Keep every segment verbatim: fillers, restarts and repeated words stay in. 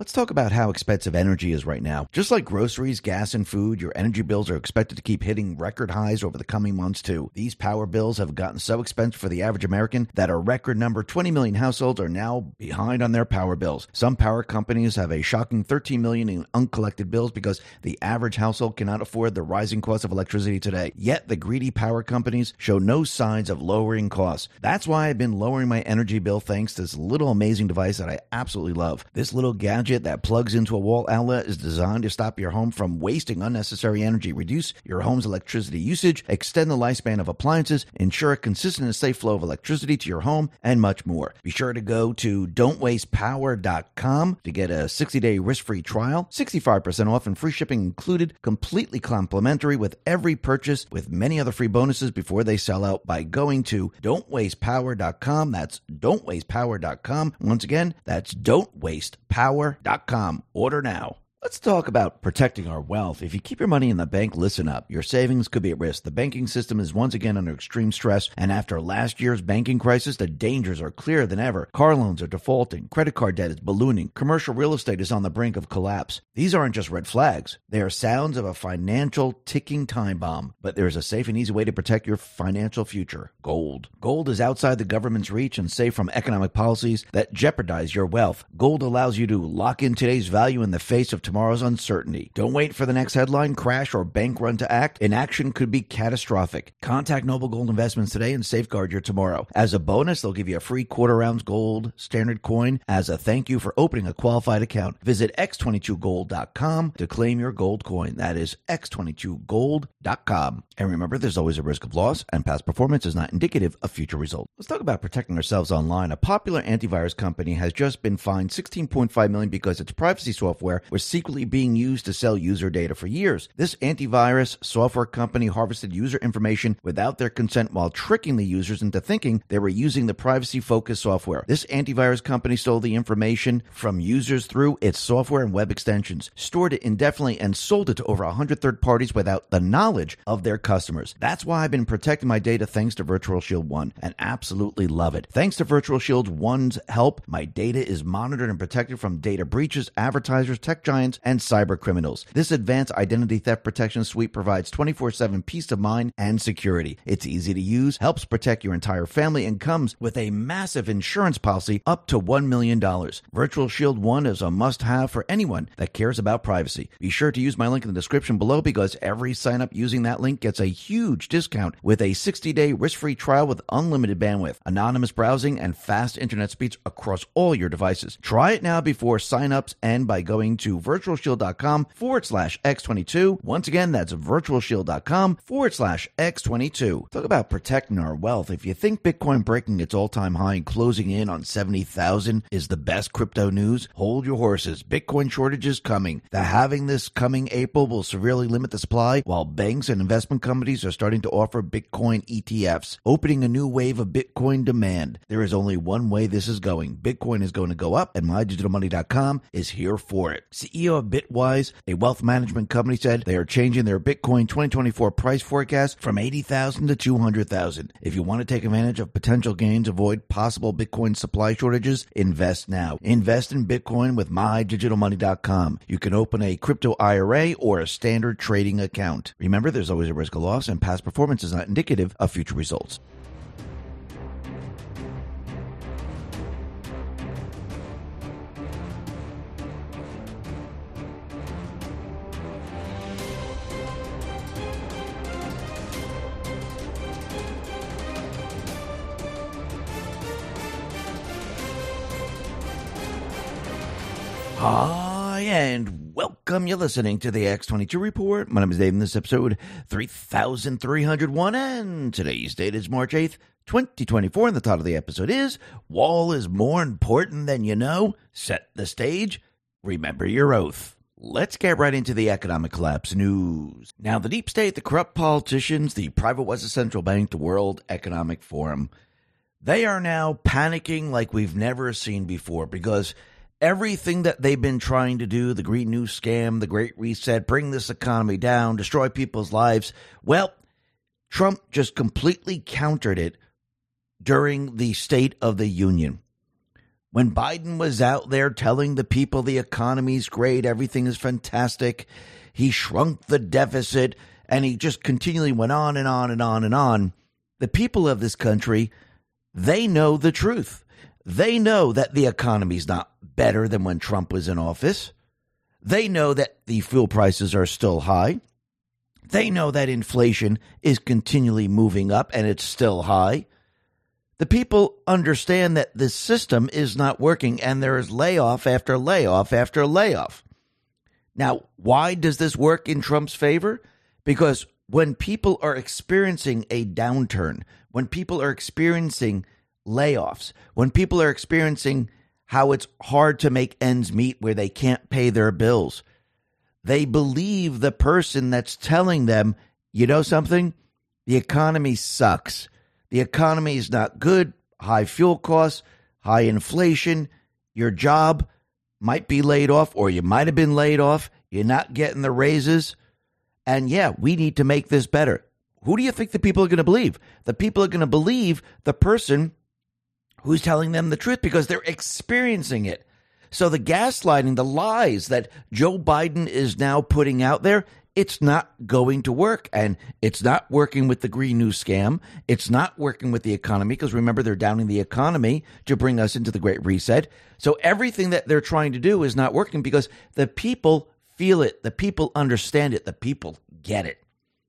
Let's talk about how expensive energy is right now. Just like groceries, gas, and food, your energy bills are expected to keep hitting record highs over the coming months, too. These power bills have gotten so expensive for the average American that a record number twenty million households are now behind on their power bills. Some power companies have a shocking thirteen million dollars in uncollected bills because the average household cannot afford the rising cost of electricity today. Yet the greedy power companies show no signs of lowering costs. That's why I've been lowering my energy bill thanks to this little amazing device that I absolutely love. This little gadget that plugs into a wall outlet is designed to stop your home from wasting unnecessary energy, reduce your home's electricity usage, extend the lifespan of appliances, ensure a consistent and safe flow of electricity to your home, and much more. Be sure to go to don't waste power dot com to get a sixty day risk-free trial, sixty-five percent off and free shipping included, completely complimentary with every purchase, with many other free bonuses before they sell out by going to don't waste power dot com. That's don't waste power dot com. Once again, that's don't waste power dot com. Order now. Let's talk about protecting our wealth. If you keep your money in the bank, listen up. Your savings could be at risk. The banking system is once again under extreme stress, and after last year's banking crisis, the dangers are clearer than ever. Car loans are defaulting, credit card debt is ballooning, commercial real estate is on the brink of collapse. These aren't just red flags. They are sounds of a financial ticking time bomb. But there is a safe and easy way to protect your financial future. Gold. Gold is outside the government's reach and safe from economic policies that jeopardize your wealth. Gold allows you to lock in today's value in the face of tomorrow's uncertainty. Don't wait for the next headline, crash, or bank run to act. Inaction could be catastrophic. Contact Noble Gold Investments today and safeguard your tomorrow. As a bonus, they'll give you a free quarter ounce gold standard coin as a thank you for opening a qualified account. Visit x twenty-two gold dot com to claim your gold coin. That is x twenty-two gold dot com. And remember, there's always a risk of loss, and past performance is not indicative of future results. Let's talk about protecting ourselves online. A popular antivirus company has just been fined sixteen point five million dollars because its privacy software was secretly being used to sell user data for years. This antivirus software company harvested user information without their consent while tricking the users into thinking they were using the privacy-focused software. This antivirus company stole the information from users through its software and web extensions, stored it indefinitely, and sold it to over one hundred third parties without the knowledge of their customers. That's why I've been protecting my data thanks to Virtual Shield One, and absolutely love it. Thanks to Virtual Shield One's help, my data is monitored and protected from data breaches, advertisers, tech giants, and cyber criminals. This advanced identity theft protection suite provides twenty-four seven peace of mind and security. It's easy to use, helps protect your entire family, and comes with a massive insurance policy up to one million dollars. Virtual Shield One is a must-have for anyone that cares about privacy. Be sure to use my link in the description below because every sign-up using that link gets a huge discount with a sixty day risk-free trial with unlimited bandwidth, anonymous browsing, and fast internet speeds across all your devices. Try it now before sign-ups end by going to virtual shield dot com forward slash x twenty-two. Once again, that's virtual shield dot com forward slash x twenty-two. Talk about protecting our wealth. If you think Bitcoin breaking its all-time high and closing in on seventy thousand is the best crypto news, hold your horses. Bitcoin shortage is coming. The halving this coming April will severely limit the supply, while banks and investment companies are starting to offer Bitcoin E T Fs, opening a new wave of Bitcoin demand. There is only one way this is going. Bitcoin is going to go up, and my digital money dot com is here for it. C E O of Bitwise, a wealth management company, said they are changing their Bitcoin twenty twenty-four price forecast from eighty thousand to two hundred thousand. If you want to take advantage of potential gains, avoid possible Bitcoin supply shortages, invest now. Invest in Bitcoin with my digital money dot com. You can open a crypto I R A or a standard trading account. Remember, there's always a risk of loss, and past performance is not indicative of future results. Hi, and welcome. You're listening to the X twenty-two Report. My name is Dave, and this is episode three thousand three hundred one, and today's date is March eighth, twenty twenty-four, and the title of the episode is Wall is More Important Than You Know. Set the stage. Remember your oath. Let's get right into the economic collapse news. Now, the deep state, the corrupt politicians, the private West Central Bank, the World Economic Forum, they are now panicking like we've never seen before because everything that they've been trying to do, the Green New Scam, the Great Reset, bring this economy down, destroy people's lives, well, Trump just completely countered it during the State of the Union. When Biden was out there telling the people the economy's great, everything is fantastic, he shrunk the deficit, and he just continually went on and on and on and on. The people of this country, they know the truth. They know that the economy's not better than when Trump was in office. They know that the fuel prices are still high. They know that inflation is continually moving up and it's still high. The people understand that this system is not working and there is layoff after layoff after layoff. Now, why does this work in Trump's favor? Because when people are experiencing a downturn, when people are experiencing layoffs, when people are experiencing how it's hard to make ends meet where they can't pay their bills, they believe the person that's telling them, you know something? The economy sucks. The economy is not good. High fuel costs, high inflation. Your job might be laid off, or you might have been laid off. You're not getting the raises. And yeah, we need to make this better. Who do you think the people are going to believe? The people are going to believe the person who's telling them the truth because they're experiencing it. So the gaslighting, the lies that Joe Biden is now putting out there, it's not going to work. And it's not working with the Green New Scam. It's not working with the economy because remember, they're downing the economy to bring us into the Great Reset. So everything that they're trying to do is not working because the people feel it. The people understand it. The people get it.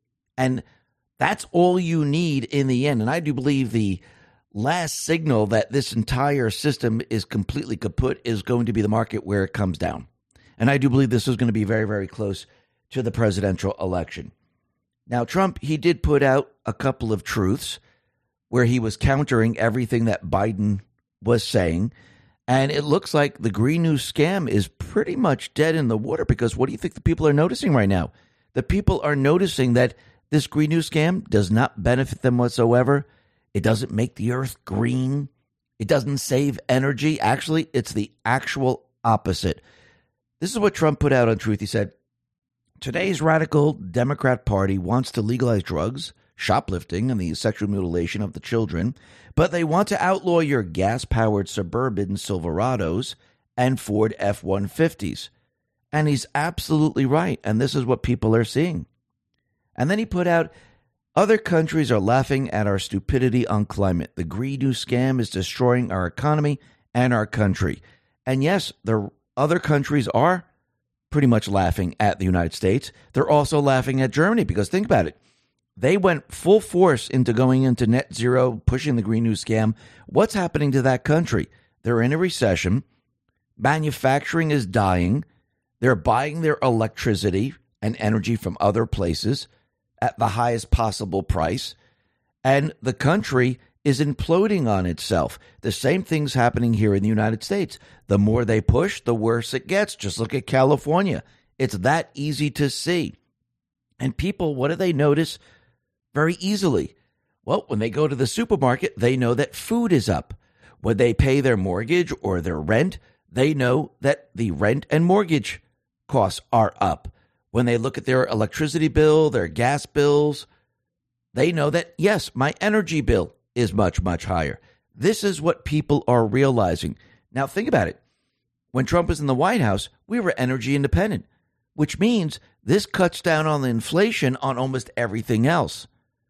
And that's all you need in the end. And I do believe the last signal that this entire system is completely kaput is going to be the market where it comes down. And I do believe this is going to be very, very close to the presidential election. Now, Trump, he did put out a couple of truths where he was countering everything that Biden was saying. And it looks like the Green New Scam is pretty much dead in the water because what do you think the people are noticing right now? The people are noticing that this Green New Scam does not benefit them whatsoever. It doesn't make the earth green. It doesn't save energy. Actually, it's the actual opposite. This is what Trump put out on Truth. He said, today's radical Democrat Party wants to legalize drugs, shoplifting, and the sexual mutilation of the children, but they want to outlaw your gas-powered Suburban Silverados and Ford F one fifties. And he's absolutely right, and this is what people are seeing. And then he put out, other countries are laughing at our stupidity on climate. The Green New Scam is destroying our economy and our country. And yes, the other countries are pretty much laughing at the United States. They're also laughing at Germany because think about it. They went full force into going into net zero, pushing the Green New Scam. What's happening to that country? They're in a recession. Manufacturing is dying. They're buying their electricity and energy from other places at the highest possible price. And the country is imploding on itself. The same thing's happening here in the United States. The more they push, the worse it gets. Just look at California. It's that easy to see. And people, what do they notice very easily? Well, when they go to the supermarket, they know that food is up. When they pay their mortgage or their rent, they know that the rent and mortgage costs are up. When they look at their electricity bill, their gas bills, they know that, yes, my energy bill is much, much higher. This is what people are realizing. Now, think about it. When Trump was in the White House, we were energy independent, which means this cuts down on the inflation on almost everything else.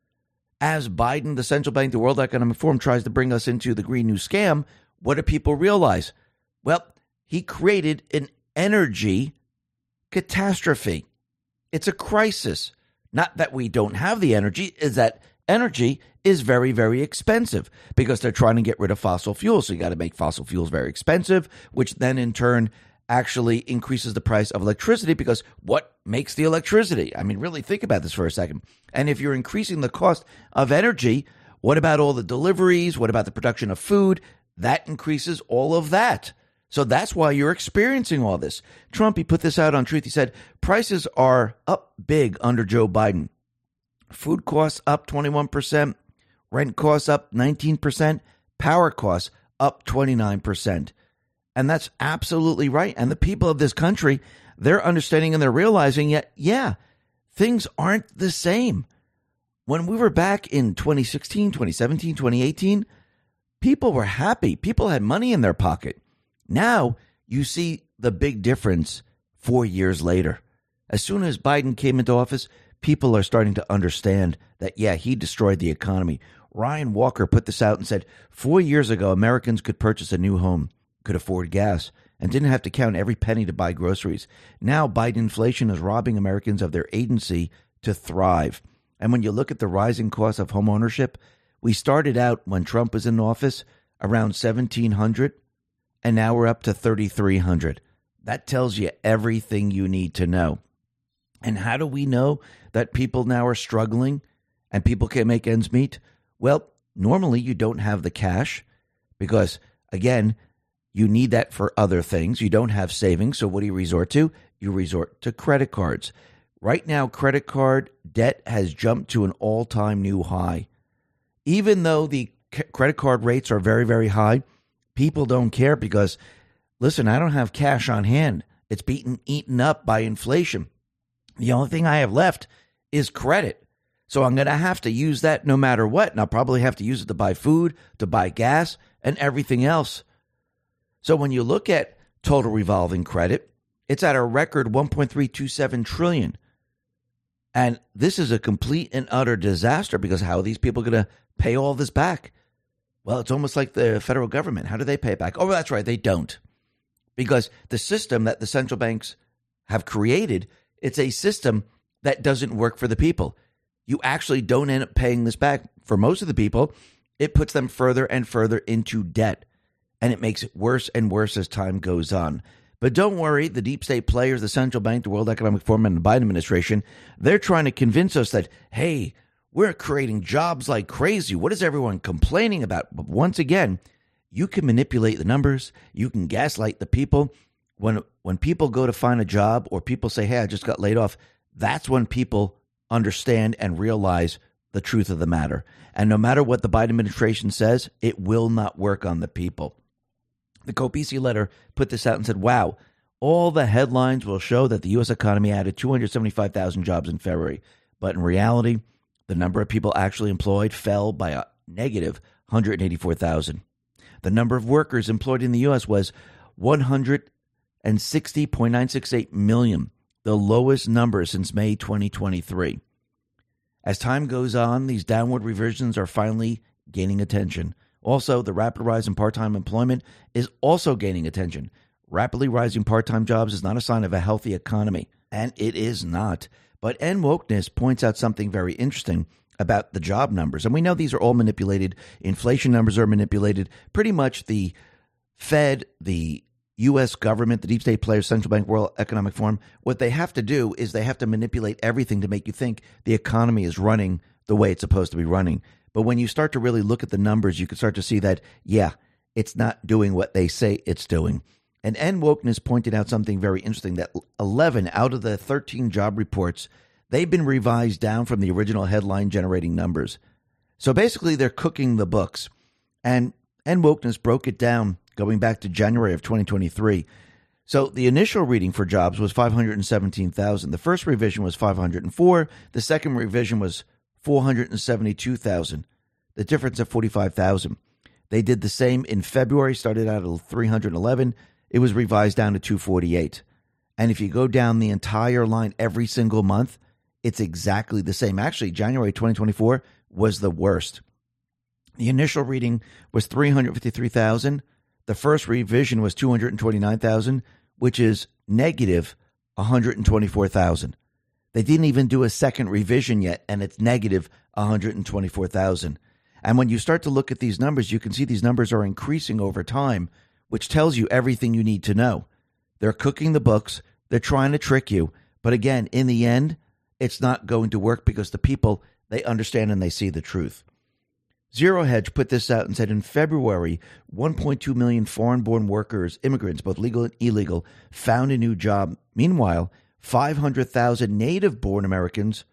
As Biden, the central bank, the World Economic Forum, tries to bring us into the Green New Scam, what do people realize? Well, he created an energy catastrophe. It's a crisis. Not that we don't have the energy, is that energy is very, very expensive because they're trying to get rid of fossil fuels. So you got to make fossil fuels very expensive, which then in turn actually increases the price of electricity because what makes the electricity? I mean, really think about this for a second. And if you're increasing the cost of energy, what about all the deliveries? What about the production of food? That increases all of that. So that's why you're experiencing all this. Trump, he put this out on Truth. He said, prices are up big under Joe Biden. Food costs up twenty-one percent, rent costs up nineteen percent, power costs up twenty-nine percent. And that's absolutely right. And the people of this country, they're understanding and they're realizing yet, yeah, things aren't the same. When we were back in twenty sixteen, twenty seventeen, twenty eighteen, people were happy. People had money in their pocket. Now you see the big difference four years later. As soon as Biden came into office, people are starting to understand that, yeah, he destroyed the economy. Ryan Walker put this out and said, four years ago, Americans could purchase a new home, could afford gas, and didn't have to count every penny to buy groceries. Now, Biden inflation is robbing Americans of their agency to thrive. And when you look at the rising cost of home ownership, we started out when Trump was in office around seventeen hundred dollars, and now we're up to thirty-three hundred dollars. That tells you everything you need to know. And how do we know that people now are struggling and people can't make ends meet? Well, normally you don't have the cash because, again, you need that for other things. You don't have savings. So what do you resort to? You resort to credit cards. Right now, credit card debt has jumped to an all-time new high. Even though the c- credit card rates are very, very high, people don't care because, listen, I don't have cash on hand. It's being eaten up by inflation. The only thing I have left is credit. So I'm going to have to use that no matter what. And I'll probably have to use it to buy food, to buy gas, and everything else. So when you look at total revolving credit, it's at a record one point three two seven trillion dollars. And this is a complete and utter disaster because how are these people going to pay all this back? Well, it's almost like the federal government. How do they pay it back? Oh, that's right. They don't. Because the system that the central banks have created, it's a system that doesn't work for the people. You actually don't end up paying this back. For most of the people, it puts them further and further into debt. And it makes it worse and worse as time goes on. But don't worry, the deep state players, the central bank, the World Economic Forum, and the Biden administration, they're trying to convince us that, hey, we're creating jobs like crazy. What is everyone complaining about? But once again, you can manipulate the numbers. You can gaslight the people. When when people go to find a job or people say, hey, I just got laid off, that's when people understand and realize the truth of the matter. And no matter what the Biden administration says, it will not work on the people. The Copisi letter put this out and said, wow, all the headlines will show that the U S economy added two hundred seventy-five thousand jobs in February. But in reality, the number of people actually employed fell by a negative one hundred eighty-four thousand. The number of workers employed in the U S was one hundred sixty point nine six eight million, the lowest number since May twenty twenty-three. As time goes on, these downward revisions are finally gaining attention. Also, the rapid rise in part-time employment is also gaining attention. Rapidly rising part-time jobs is not a sign of a healthy economy, and it is not. But End Wokeness points out something very interesting about the job numbers. And we know these are all manipulated. Inflation numbers are manipulated. Pretty much the Fed, the U S government, the deep state players, central bank, World Economic Forum, what they have to do is they have to manipulate everything to make you think the economy is running the way it's supposed to be running. But when you start to really look at the numbers, you can start to see that, yeah, it's not doing what they say it's doing. And End Wokeness pointed out something very interesting, that eleven out of the thirteen job reports, they've been revised down from the original headline-generating numbers. So basically, they're cooking the books. And End Wokeness broke it down going back to January of twenty twenty-three. So the initial reading for jobs was five hundred seventeen thousand. The first revision was five hundred four. The second revision was four hundred seventy-two thousand. The difference of forty-five thousand. They did the same in February, started out at three hundred eleven. It was revised down to two forty-eight. And if you go down the entire line every single month, it's exactly the same. Actually, January twenty twenty-four was the worst. The initial reading was three hundred fifty-three thousand. The first revision was two hundred twenty-nine thousand, which is negative one hundred twenty-four thousand. They didn't even do a second revision yet, and it's negative one hundred twenty-four thousand. And when you start to look at these numbers, you can see these numbers are increasing over time, which tells you everything you need to know. They're cooking the books. They're trying to trick you. But again, in the end, it's not going to work because the people, they understand and they see the truth. Zero Hedge put this out and said in February, one point two million foreign-born workers, immigrants, both legal and illegal, found a new job. Meanwhile, five hundred thousand native-born Americans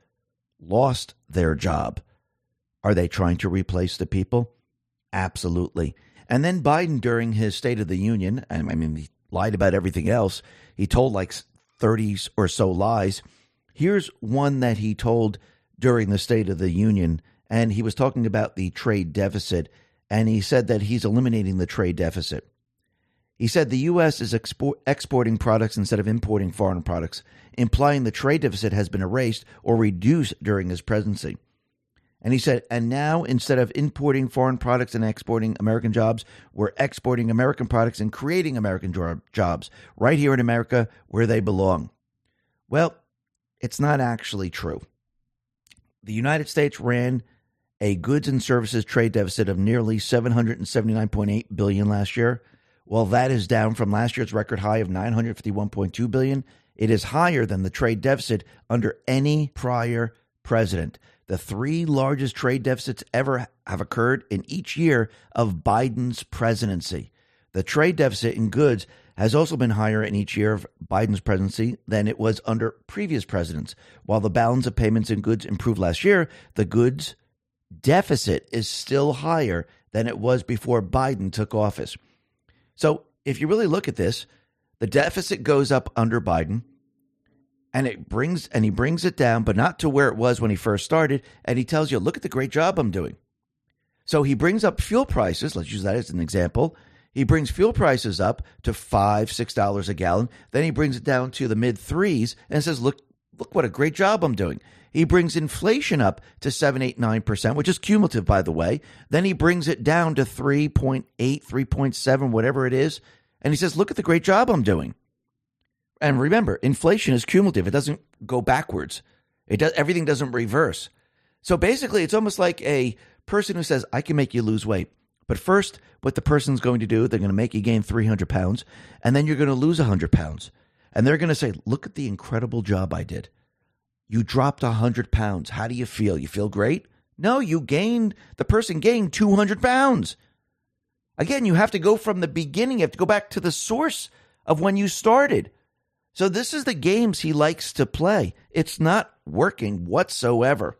lost their job. Are they trying to replace the people? Absolutely. And then Biden, during his State of the Union, I mean, he lied about everything else. He told like thirty or so lies. Here's one that he told during the State of the Union, and he was talking about the trade deficit. and he said that he's eliminating the trade deficit. He said the U S is export, exporting products instead of importing foreign products, implying the trade deficit has been erased or reduced during his presidency. And he said, and now instead of importing foreign products and exporting American jobs, we're exporting American products and creating American jo- jobs right here in America where they belong. Well, it's not actually true. The United States ran a goods and services trade deficit of nearly seven hundred seventy-nine point eight billion dollars last year. While that is down from last year's record high of nine hundred fifty-one point two billion dollars, it is higher than the trade deficit under any prior president. The three largest trade deficits ever have occurred in each year of Biden's presidency. The trade deficit in goods has also been higher in each year of Biden's presidency than it was under previous presidents. While the balance of payments in goods improved last year, the goods deficit is still higher than it was before Biden took office. So if you really look at this, the deficit goes up under Biden, and it brings and he brings it down, but not to where it was when he first started. And he tells you, look at the great job I'm doing. So he brings up fuel prices. Let's use that as an example. He brings fuel prices up to five, six dollars a gallon. Then he brings it down to the mid threes and says, look, look what a great job I'm doing. He brings inflation up to seven, eight, nine percent, which is cumulative, by the way. Then he brings it down to three point eight, three point seven, whatever it is. And he says, look at the great job I'm doing. And remember, inflation is cumulative. It doesn't go backwards. It does, everything doesn't reverse. So basically, it's almost like a person who says, I can make you lose weight. But first, what the person's going to do, they're going to make you gain three hundred pounds, and then you're going to lose one hundred pounds. And they're going to say, look at the incredible job I did. You dropped one hundred pounds. How do you feel? You feel great? No, you gained, the person gained two hundred pounds. Again, you have to go from the beginning. You have to go back to the source of when you started. So this is the games he likes to play. It's not working whatsoever.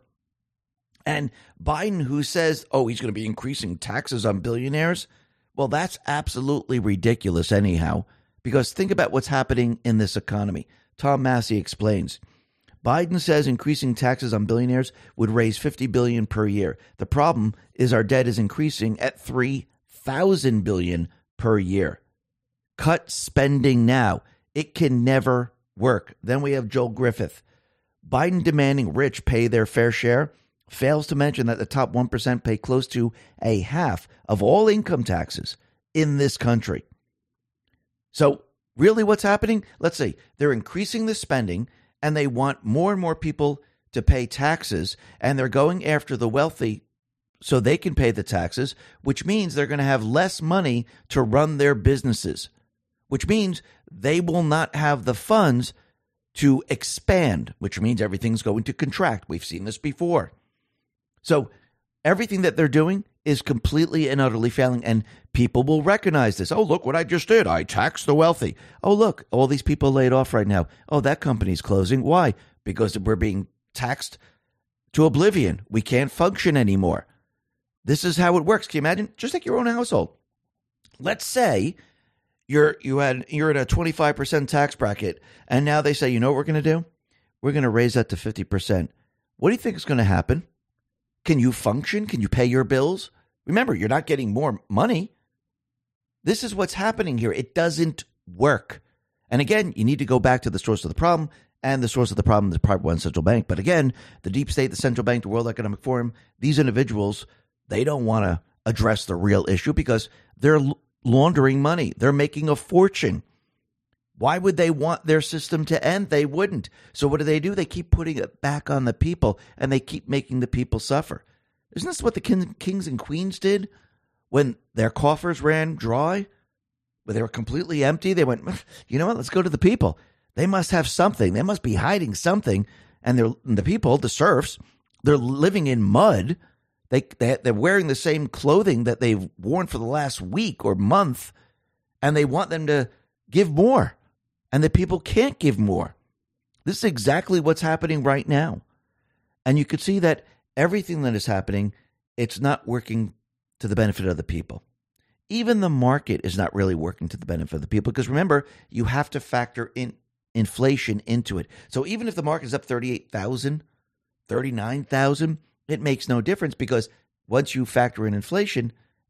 And Biden, who says, oh, he's going to be increasing taxes on billionaires, well, that's absolutely ridiculous anyhow, because think about what's happening in this economy. Tom Massey explains. Biden says increasing taxes on billionaires would raise fifty billion dollars per year. The problem is our debt is increasing at three thousand billion dollars per year. Cut spending now. It can never work. Then we have Joel Griffith. Biden demanding rich pay their fair share fails to mention that the top one percent pay close to a half of all income taxes in this country. So really what's happening? Let's see. They're increasing the spending and they want more and more people to pay taxes, and they're going after the wealthy so they can pay the taxes, which means they're going to have less money to run their businesses, which means they will not have the funds to expand, which means everything's going to contract. We've seen this before. So everything that they're doing is completely and utterly failing, and people will recognize this. Oh, look what I just did. I taxed the wealthy. Oh, look, all these people laid off right now. Oh, that company's closing. Why? Because we're being taxed to oblivion. We can't function anymore. This is how it works. Can you imagine? Just like your own household. Let's say you're you had you're in a twenty-five percent tax bracket, and now they say, you know what we're going to do? We're going to raise that to fifty percent. What do you think is going to happen? Can you function? Can you pay your bills? Remember, you're not getting more money. This is what's happening here. It doesn't work. And again, you need to go back to the source of the problem, and the source of the problem is the private one central bank. But again, the deep state, the central bank, the World Economic Forum, these individuals, they don't want to address the real issue because they're laundering money. They're making a fortune. Why would they want their system to end? They wouldn't. So what do they do? They keep putting it back on the people, and they keep making the people suffer. Isn't this what the king, kings and queens did when their coffers ran dry, when they were completely empty? They went, you know what? Let's go to the people. They must have something. They must be hiding something. And they're the people, the serfs, they're living in mud. They, they, they're wearing the same clothing that they've worn for the last week or month, and they want them to give more. And the people can't give more. This is exactly what's happening right now. And you could see that everything that is happening, it's not working to the benefit of the people. Even the market is not really working to the benefit of the people, because remember, you have to factor in inflation into it. So even if the market is up thirty-eight thousand, thirty-nine thousand, it makes no difference, because once you factor in inflation,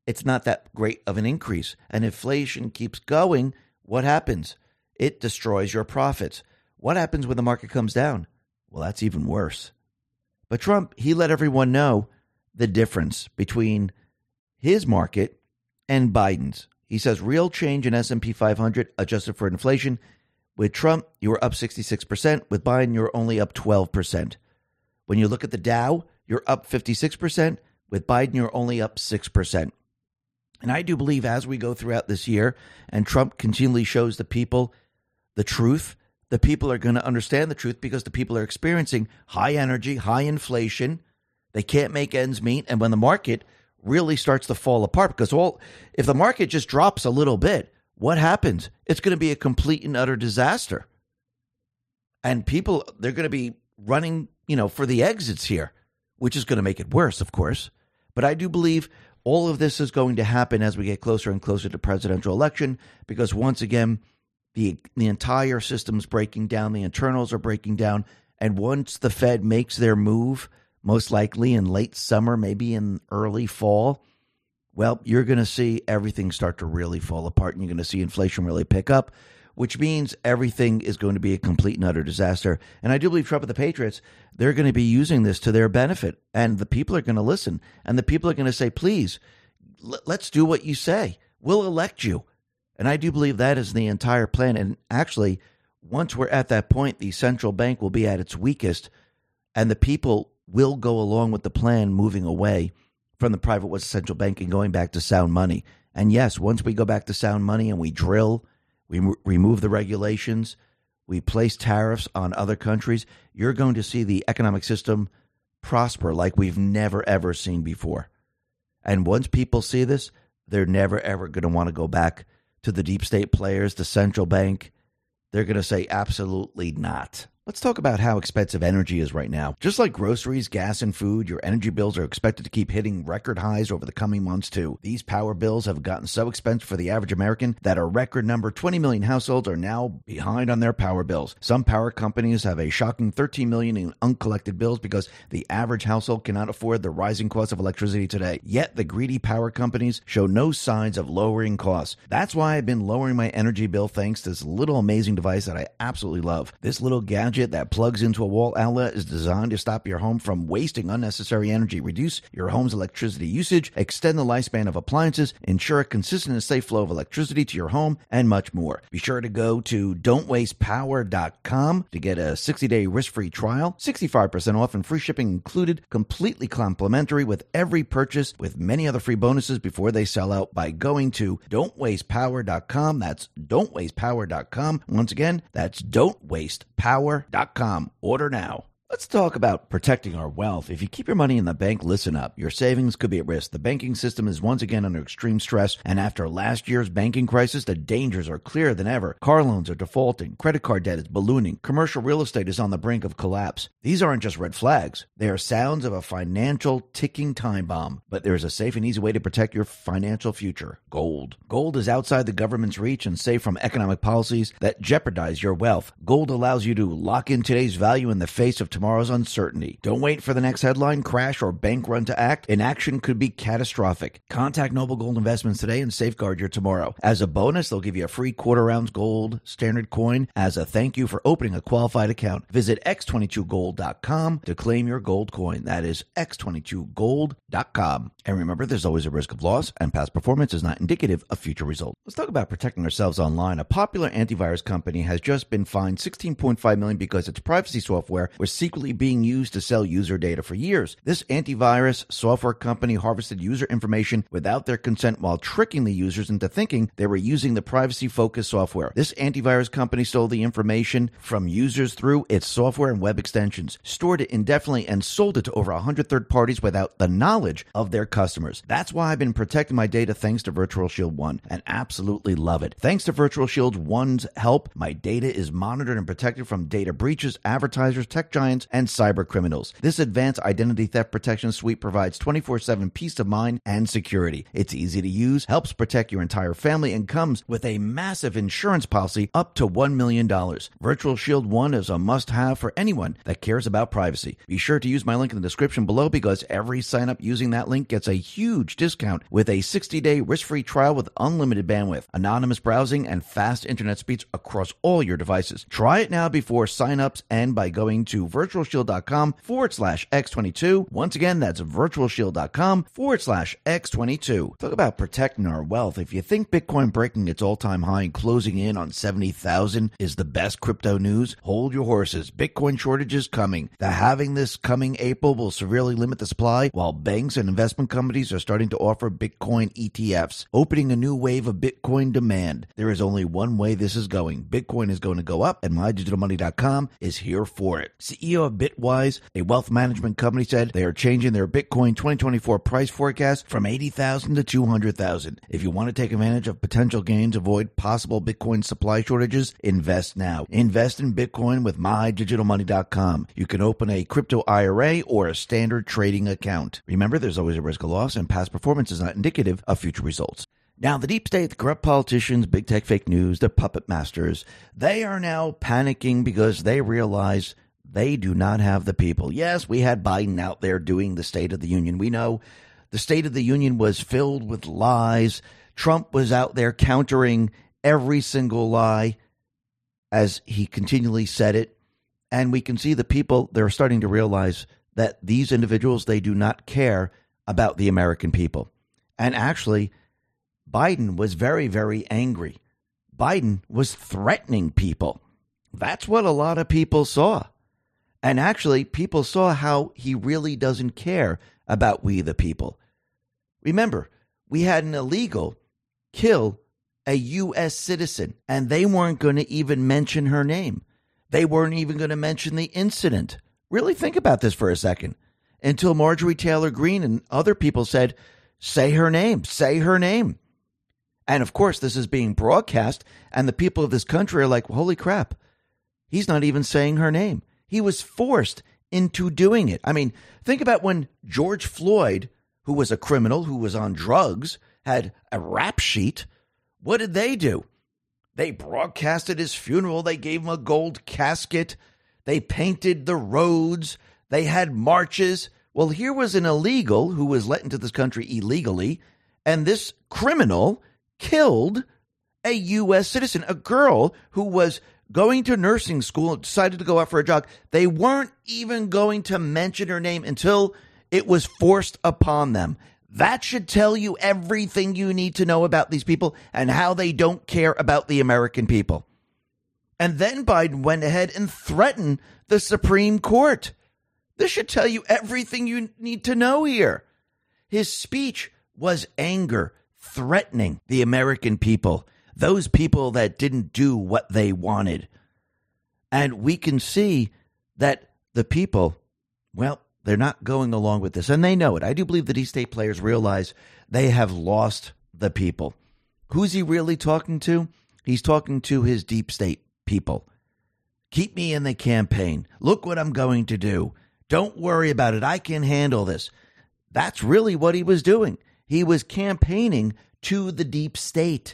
it's not that great of an increase. And inflation keeps going. What happens? It destroys your profits. What happens when the market comes down? Well, that's even worse. But Trump, he let everyone know the difference between his market and Biden's. He says real change in S and P five hundred adjusted for inflation. With Trump, you were up sixty-six percent. With Biden, you're only up twelve percent. When you look at the Dow, you're up fifty-six percent. With Biden, you're only up six percent. And I do believe as we go throughout this year and Trump continually shows the people the truth, the people are going to understand the truth because the people are experiencing high energy, high inflation. They can't make ends meet. And when the market really starts to fall apart, because all if the market just drops a little bit, what happens? It's going to be a complete and utter disaster. And people, they're going to be running, you know, for the exits here, which is going to make it worse, of course. But I do believe all of this is going to happen as we get closer and closer to presidential election, because once again, the the entire system's breaking down, the internals are breaking down, and once the Fed makes their move, most likely in late summer, maybe in early fall, well, you're going to see everything start to really fall apart, and you're going to see inflation really pick up, which means everything is going to be a complete and utter disaster. And I do believe Trump and the Patriots, they're going to be using this to their benefit, and the people are going to listen, and the people are going to say, please, l- let's do what you say. We'll elect you. And I do believe that is the entire plan. And actually, once we're at that point, the central bank will be at its weakest, and the people will go along with the plan, moving away from the private central bank and going back to sound money. And yes, once we go back to sound money and we drill, we m- remove the regulations, we place tariffs on other countries, you're going to see the economic system prosper like we've never, ever seen before. And once people see this, they're never, ever going to want to go back to the deep state players, the central bank. They're going to say absolutely not. Let's talk about how expensive energy is right now. Just like groceries, gas, and food, your energy bills are expected to keep hitting record highs over the coming months, too. These power bills have gotten so expensive for the average American that a record number twenty million households are now behind on their power bills. Some power companies have a shocking thirteen million in uncollected bills because the average household cannot afford the rising cost of electricity today. Yet the greedy power companies show no signs of lowering costs. That's why I've been lowering my energy bill thanks to this little amazing device that I absolutely love. This little gadget that plugs into a wall outlet is designed to stop your home from wasting unnecessary energy, reduce your home's electricity usage, extend the lifespan of appliances, ensure a consistent and safe flow of electricity to your home, and much more. Be sure to go to don't waste power dot com to get a sixty-day risk-free trial, sixty-five percent off and free shipping included, completely complimentary with every purchase, with many other free bonuses before they sell out by going to don't waste power dot com. That's don't waste power dot com. Once again, that's don't waste power dot com. Order now. Let's talk about protecting our wealth. If you keep your money in the bank, listen up. Your savings could be at risk. The banking system is once again under extreme stress, and after last year's banking crisis, the dangers are clearer than ever. Car loans are defaulting, credit card debt is ballooning, commercial real estate is on the brink of collapse. These aren't just red flags. They are sounds of a financial ticking time bomb. But there is a safe and easy way to protect your financial future. Gold. Gold is outside the government's reach and safe from economic policies that jeopardize your wealth. Gold allows you to lock in today's value in the face of tomorrow's uncertainty. Don't wait for the next headline, crash, or bank run to act. Inaction could be catastrophic. Contact Noble Gold Investments today and safeguard your tomorrow. As a bonus, they'll give you a free quarter ounce gold standard coin as a thank you for opening a qualified account. Visit x twenty-two gold dot com to claim your gold coin. That is x twenty-two gold dot com. And remember, there's always a risk of loss, and past performance is not indicative of future results. Let's talk about protecting ourselves online. A popular antivirus company has just been fined sixteen point five million dollars because its privacy software was secretly being used to sell user data for years. This antivirus software company harvested user information without their consent while tricking the users into thinking they were using the privacy-focused software. This antivirus company stole the information from users through its software and web extensions, stored it indefinitely, and sold it to over one hundred third parties without the knowledge of their customers. That's why I've been protecting my data thanks to Virtual Shield One, and absolutely love it. Thanks to Virtual Shield One's help, my data is monitored and protected from data breaches, advertisers, tech giants, clients and cyber criminals. This advanced identity theft protection suite provides twenty-four seven peace of mind and security. It's easy to use, helps protect your entire family, and comes with a massive insurance policy up to one million dollars. Virtual Shield One is a must-have for anyone that cares about privacy. Be sure to use my link in the description below because every sign-up using that link gets a huge discount with a sixty-day risk-free trial with unlimited bandwidth, anonymous browsing, and fast internet speeds across all your devices. Try it now before sign-ups and by going to virtualshield.com forward slash X22. Once again, that's virtualshield.com forward slash X22. Talk about protecting our wealth. If you think Bitcoin breaking its all-time high and closing in on seventy thousand is the best crypto news, hold your horses. Bitcoin shortage is coming. The halving this coming April will severely limit the supply, while banks and investment companies are starting to offer Bitcoin E T Fs, opening a new wave of Bitcoin demand. There is only one way this is going. Bitcoin is going to go up, and my digital money dot com is here for it. C E O of Bitwise, a wealth management company, said they are changing their Bitcoin twenty twenty-four price forecast from eighty thousand to two hundred thousand. If you want to take advantage of potential gains, avoid possible Bitcoin supply shortages, invest now. Invest in Bitcoin with my digital money dot com. You can open a crypto I R A or a standard trading account. Remember, there's always a risk of loss, and past performance is not indicative of future results. Now, the deep state, the corrupt politicians, big tech fake news, the puppet masters, they are now panicking because they realize they do not have the people. Yes, we had Biden out there doing the State of the Union. We know the State of the Union was filled with lies. Trump was out there countering every single lie as he continually said it. And we can see the people, they're starting to realize that these individuals, they do not care about the American people. And actually, Biden was very, very angry. Biden was threatening people. That's what a lot of people saw. And actually, people saw how he really doesn't care about we the people. Remember, we had an illegal kill a U S citizen, and they weren't going to even mention her name. They weren't even going to mention the incident. Really think about this for a second. Until Marjorie Taylor Greene and other people said, say her name, say her name. And of course, this is being broadcast, and the people of this country are like, holy crap, he's not even saying her name. He was forced into doing it. I mean, think about when George Floyd, who was a criminal, who was on drugs, had a rap sheet. What did they do? They broadcasted his funeral. They gave him a gold casket. They painted the roads. They had marches. Well, here was an illegal who was let into this country illegally, and this criminal killed a U S citizen, a girl who was going to nursing school and decided to go out for a jog. They weren't even going to mention her name until it was forced upon them. That should tell you everything you need to know about these people and how they don't care about the American people. And then Biden went ahead and threatened the Supreme Court. This should tell you everything you need to know here. His speech was anger, threatening the American people, those people that didn't do what they wanted. And we can see that the people, well, they're not going along with this, and they know it. I do believe that these state players realize they have lost the people. Who's he really talking to? He's talking to his deep state people. Keep me in the campaign. Look what I'm going to do. Don't worry about it. I can handle this. That's really what he was doing. He was campaigning to the deep state.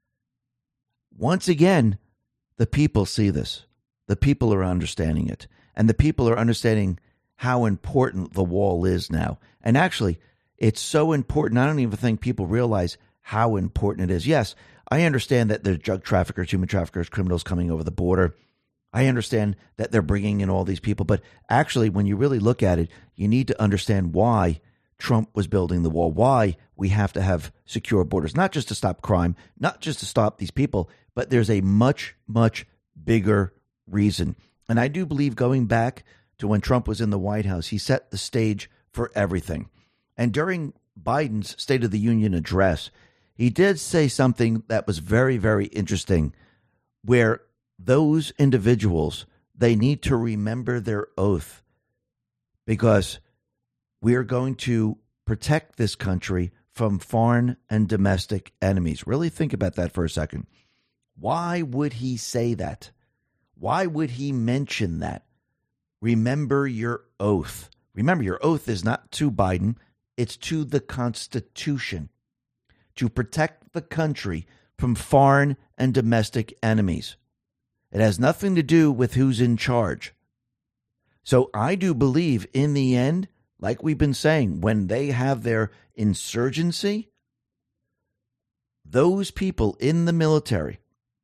Once again, the people see this. The people are understanding it. And the people are understanding how important the wall is now. And actually, it's so important, I don't even think people realize how important it is. Yes, I understand that there's drug traffickers, human traffickers, criminals coming over the border. I understand that they're bringing in all these people. But actually, when you really look at it, you need to understand why Trump was building the wall, why we have to have secure borders, not just to stop crime, not just to stop these people, but there's a much, much bigger reason. And I do believe going back to when Trump was in the White House, he set the stage for everything. And during Biden's State of the Union address, he did say something that was very, very interesting, where those individuals, they need to remember their oath, because we are going to protect this country from foreign and domestic enemies. Really think about that for a second. Why would he say that? Why would he mention that? remember your oath. Remember, your oath is not to Biden, it's to the Constitution, to protect the country from foreign and domestic enemies. It has nothing to do with who's in charge. So I do believe in the end, like we've been saying, when they have their insurgency, those people in the military,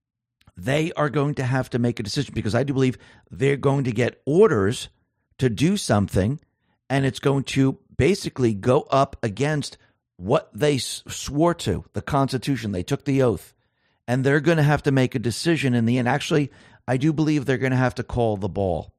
they are going to have to make a decision, because I do believe they're going to get orders to do something, and it's going to basically go up against what they swore to, the Constitution. They took the oath, and they're going to have to make a decision in the end. Actually, I do believe they're going to have to call the ball.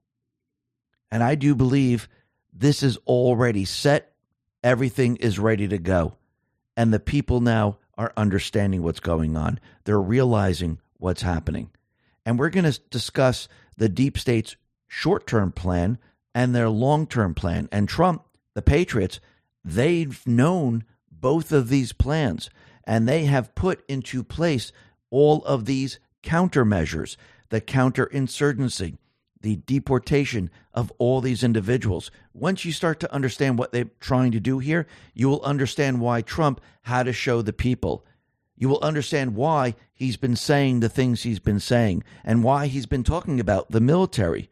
And I do believe this is already set. Everything is ready to go. And the people now are understanding what's going on. They're realizing what's happening. And we're going to discuss the deep state's short-term plan and their long-term plan. And Trump, the Patriots, they've known both of these plans, and they have put into place all of these countermeasures, the counterinsurgency, the deportation of all these individuals. Once you start to understand what they're trying to do here, you will understand why Trump had to show the people. You will understand why he's been saying the things he's been saying, and why he's been talking about the military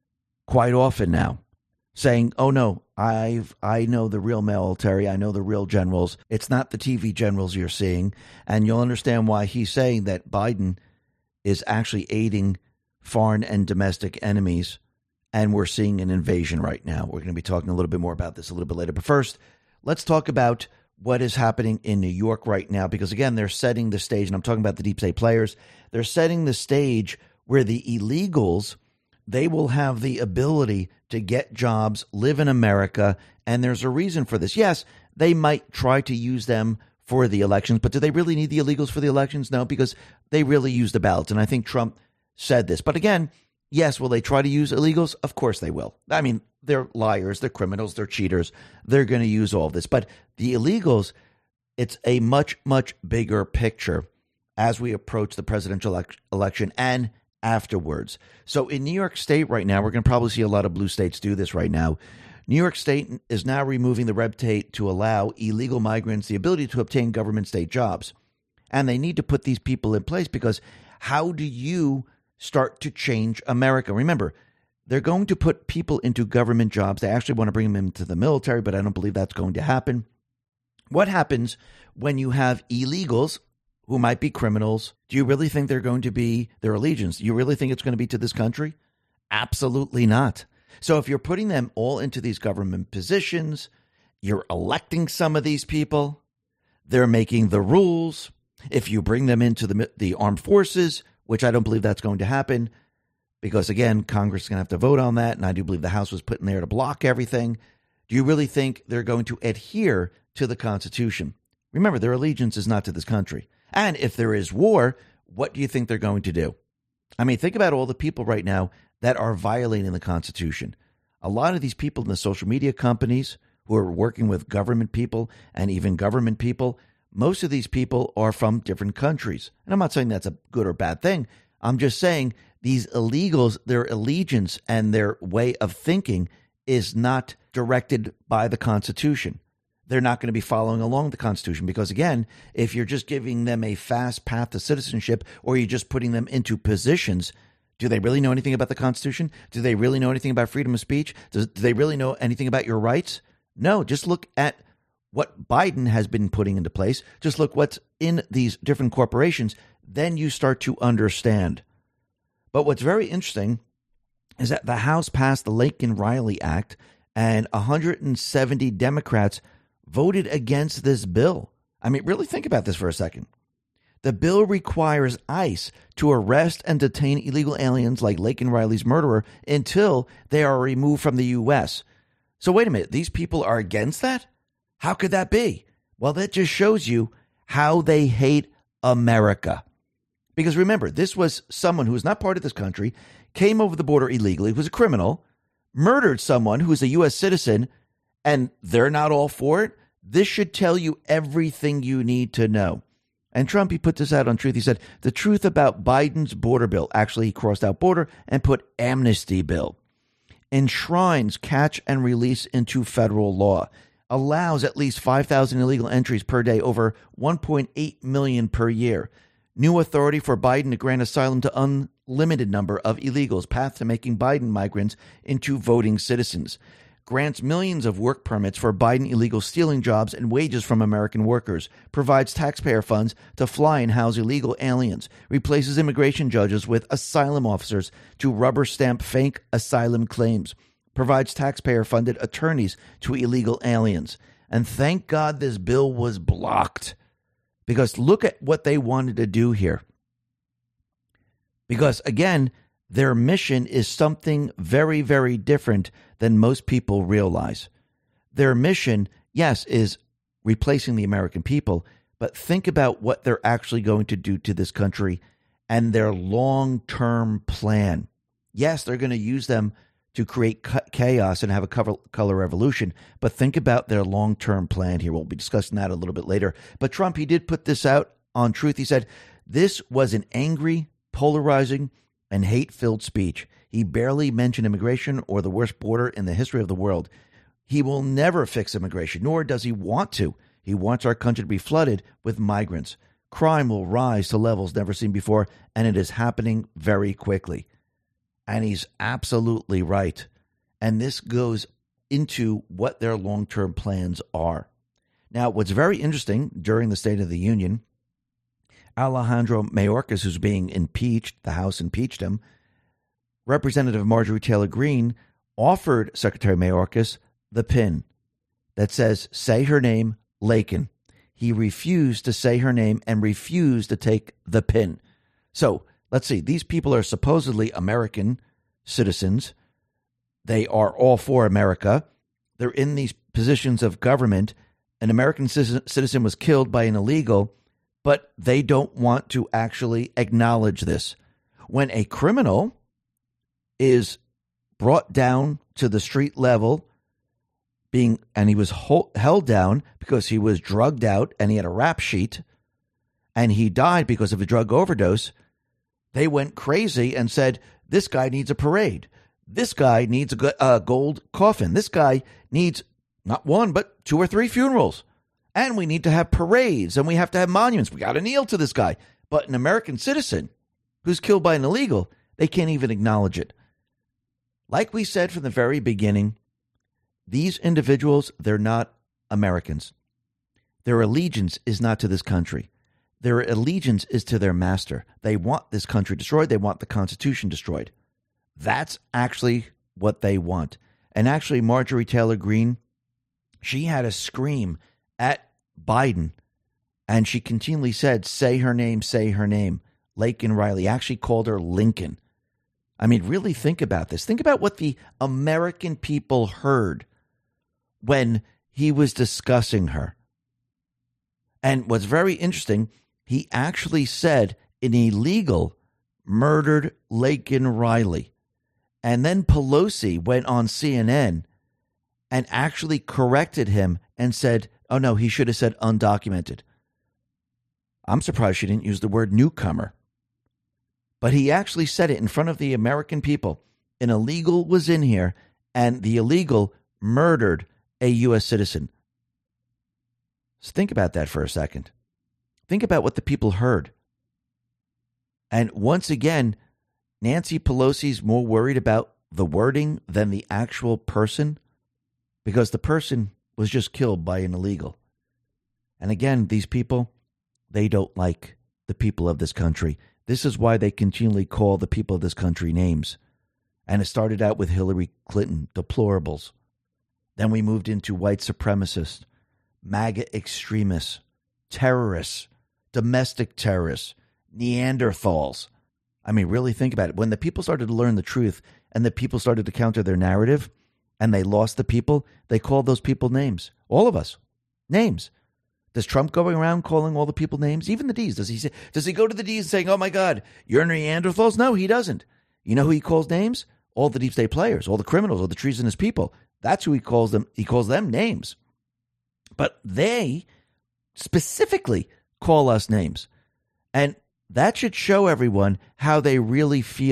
quite often now, saying, oh no, I've, I know the real military, I know the real generals. It's not the T V generals you're seeing. And you'll understand why he's saying that Biden is actually aiding foreign and domestic enemies, and we're seeing an invasion right now. We're going to be talking a little bit more about this a little bit later. But first, let's talk about what is happening in New York right now, because again, they're setting the stage, and I'm talking about the deep state players. They're setting the stage where the illegals, they will have the ability to get jobs, live in America, and there's a reason for this. Yes, they might try to use them for the elections, but do they really need the illegals for the elections? No, because they really use the ballots, and I think Trump said this. But again, yes, will they try to use illegals? Of course they will. I mean, they're liars, they're criminals, they're cheaters. They're going to use all this. But the illegals, it's a much, much bigger picture as we approach the presidential election and afterwards. So in New York State right now, we're going to probably see a lot of blue states do this right now. New York State is now removing the red tape to allow illegal migrants the ability to obtain government state jobs. And they need to put these people in place, because how do you start to change America? Remember, they're going to put people into government jobs. They actually want to bring them into the military, but I don't believe that's going to happen. What happens when you have illegals who might be criminals? Do you really think they're going to be their allegiance? Do you really think it's going to be to this country? Absolutely not. So if you're putting them all into these government positions, you're electing some of these people, they're making the rules. If you bring them into the the armed forces, which I don't believe that's going to happen, because again, Congress is going to have to vote on that, and I do believe the House was put in there to block everything. Do you really think they're going to adhere to the Constitution? Remember, their allegiance is not to this country. And if there is war, what do you think they're going to do? I mean, think about all the people right now that are violating the Constitution. A lot of these people in the social media companies who are working with government people and even government people, most of these people are from different countries. And I'm not saying that's a good or bad thing. I'm just saying these illegals, their allegiance and their way of thinking is not directed by the Constitution. They're not going to be following along the Constitution, because, again, if you're just giving them a fast path to citizenship, or you're just putting them into positions, do they really know anything about the Constitution? Do they really know anything about freedom of speech? Do they really know anything about your rights? No, just look at what Biden has been putting into place. Just look what's in these different corporations. Then you start to understand. But what's very interesting is that the House passed the Laken Riley Act, and one hundred seventy Democrats voted against this bill. I mean, really think about this for a second. The bill requires ICE to arrest and detain illegal aliens like Laken Riley's murderer until they are removed from the U S. So wait a minute, these people are against that? How could that be? Well, that just shows you how they hate America. Because remember, this was someone who was not part of this country, came over the border illegally, was a criminal, murdered someone who is a U S citizen, and they're not all for it. This should tell you everything you need to know. And Trump, he put this out on Truth. He said, the truth about Biden's border bill. Actually, he crossed out border and put amnesty bill. enshrines catch and release into federal law, allows at least five thousand illegal entries per day, over one point eight million per year. New authority for Biden to grant asylum to unlimited number of illegals, path to making Biden migrants into voting citizens. Grants millions of work permits for Biden illegals stealing jobs and wages from American workers. Provides taxpayer funds to fly and house illegal aliens. Replaces immigration judges with asylum officers to rubber stamp fake asylum claims. Provides taxpayer-funded attorneys to illegal aliens. And thank God this bill was blocked. Because look at what they wanted to do here. Because, again, their mission is something very, very different than most people realize. Their mission, yes, is replacing the American people, but think about what they're actually going to do to this country and their long-term plan. Yes, they're going to use them to create chaos and have a color revolution, but think about their long-term plan here. We'll be discussing that a little bit later. But Trump, he did put this out on Truth. He said, this was an angry, polarizing, and hate-filled speech. He barely mentioned immigration or the worst border in the history of the world. He will never fix immigration, nor does he want to. He wants our country to be flooded with migrants. Crime will rise to levels never seen before, and it is happening very quickly. And he's absolutely right. And this goes into what their long-term plans are. Now, what's very interesting during the State of the Union, Alejandro Mayorkas, who's being impeached, the House impeached him, Representative Marjorie Taylor Greene offered Secretary Mayorkas the pin that says, say her name, Laken. He refused to say her name and refused to take the pin. So let's see. These people are supposedly American citizens. They are all for America. They're in these positions of government. An American citizen was killed by an illegal, but they don't want to actually acknowledge this. When a criminal is brought down to the street level, being and he was hold, held down because he was drugged out and he had a rap sheet, and he died because of a drug overdose, they went crazy and said, this guy needs a parade. This guy needs a, a gold coffin. This guy needs not one, but two or three funerals. And we need to have parades, and we have to have monuments. We got to kneel to this guy. But an American citizen who's killed by an illegal, they can't even acknowledge it. Like we said from the very beginning, these individuals, they're not Americans. Their allegiance is not to this country. Their allegiance is to their master. They want this country destroyed. They want the Constitution destroyed. That's actually what they want. And actually, Marjorie Taylor Greene, she had a scream at Biden, and she continually said, say her name, say her name. Laken Riley actually called her Lincoln. I mean, really think about this. Think about what the American people heard when he was discussing her. And what's very interesting, he actually said an illegal murdered Laken Riley. And then Pelosi went on C N N and actually corrected him and said, oh, no, he should have said undocumented. I'm surprised she didn't use the word newcomer. But he actually said it in front of the American people. An illegal was in here, and the illegal murdered a U S citizen. So think about that for a second. Think about what the people heard. And once again, Nancy Pelosi's more worried about the wording than the actual person, because the person was just killed by an illegal. And again, these people, they don't like the people of this country. This is why they continually call the people of this country names. And it started out with Hillary Clinton, deplorables. Then we moved into white supremacists, MAGA extremists, terrorists, domestic terrorists, Neanderthals. I mean, really think about it. When the people started to learn the truth and the people started to counter their narrative and they lost the people, they called those people names. All of us. Names. Does Trump going around calling all the people names? Even the D's. Does he say, does he go to the D's saying, oh, my God, you're Neanderthals? No, he doesn't. You know who he calls names? All the deep state players, all the criminals, all the treasonous people. That's who he calls them. He calls them names. But they specifically call us names. And that should show everyone how they really feel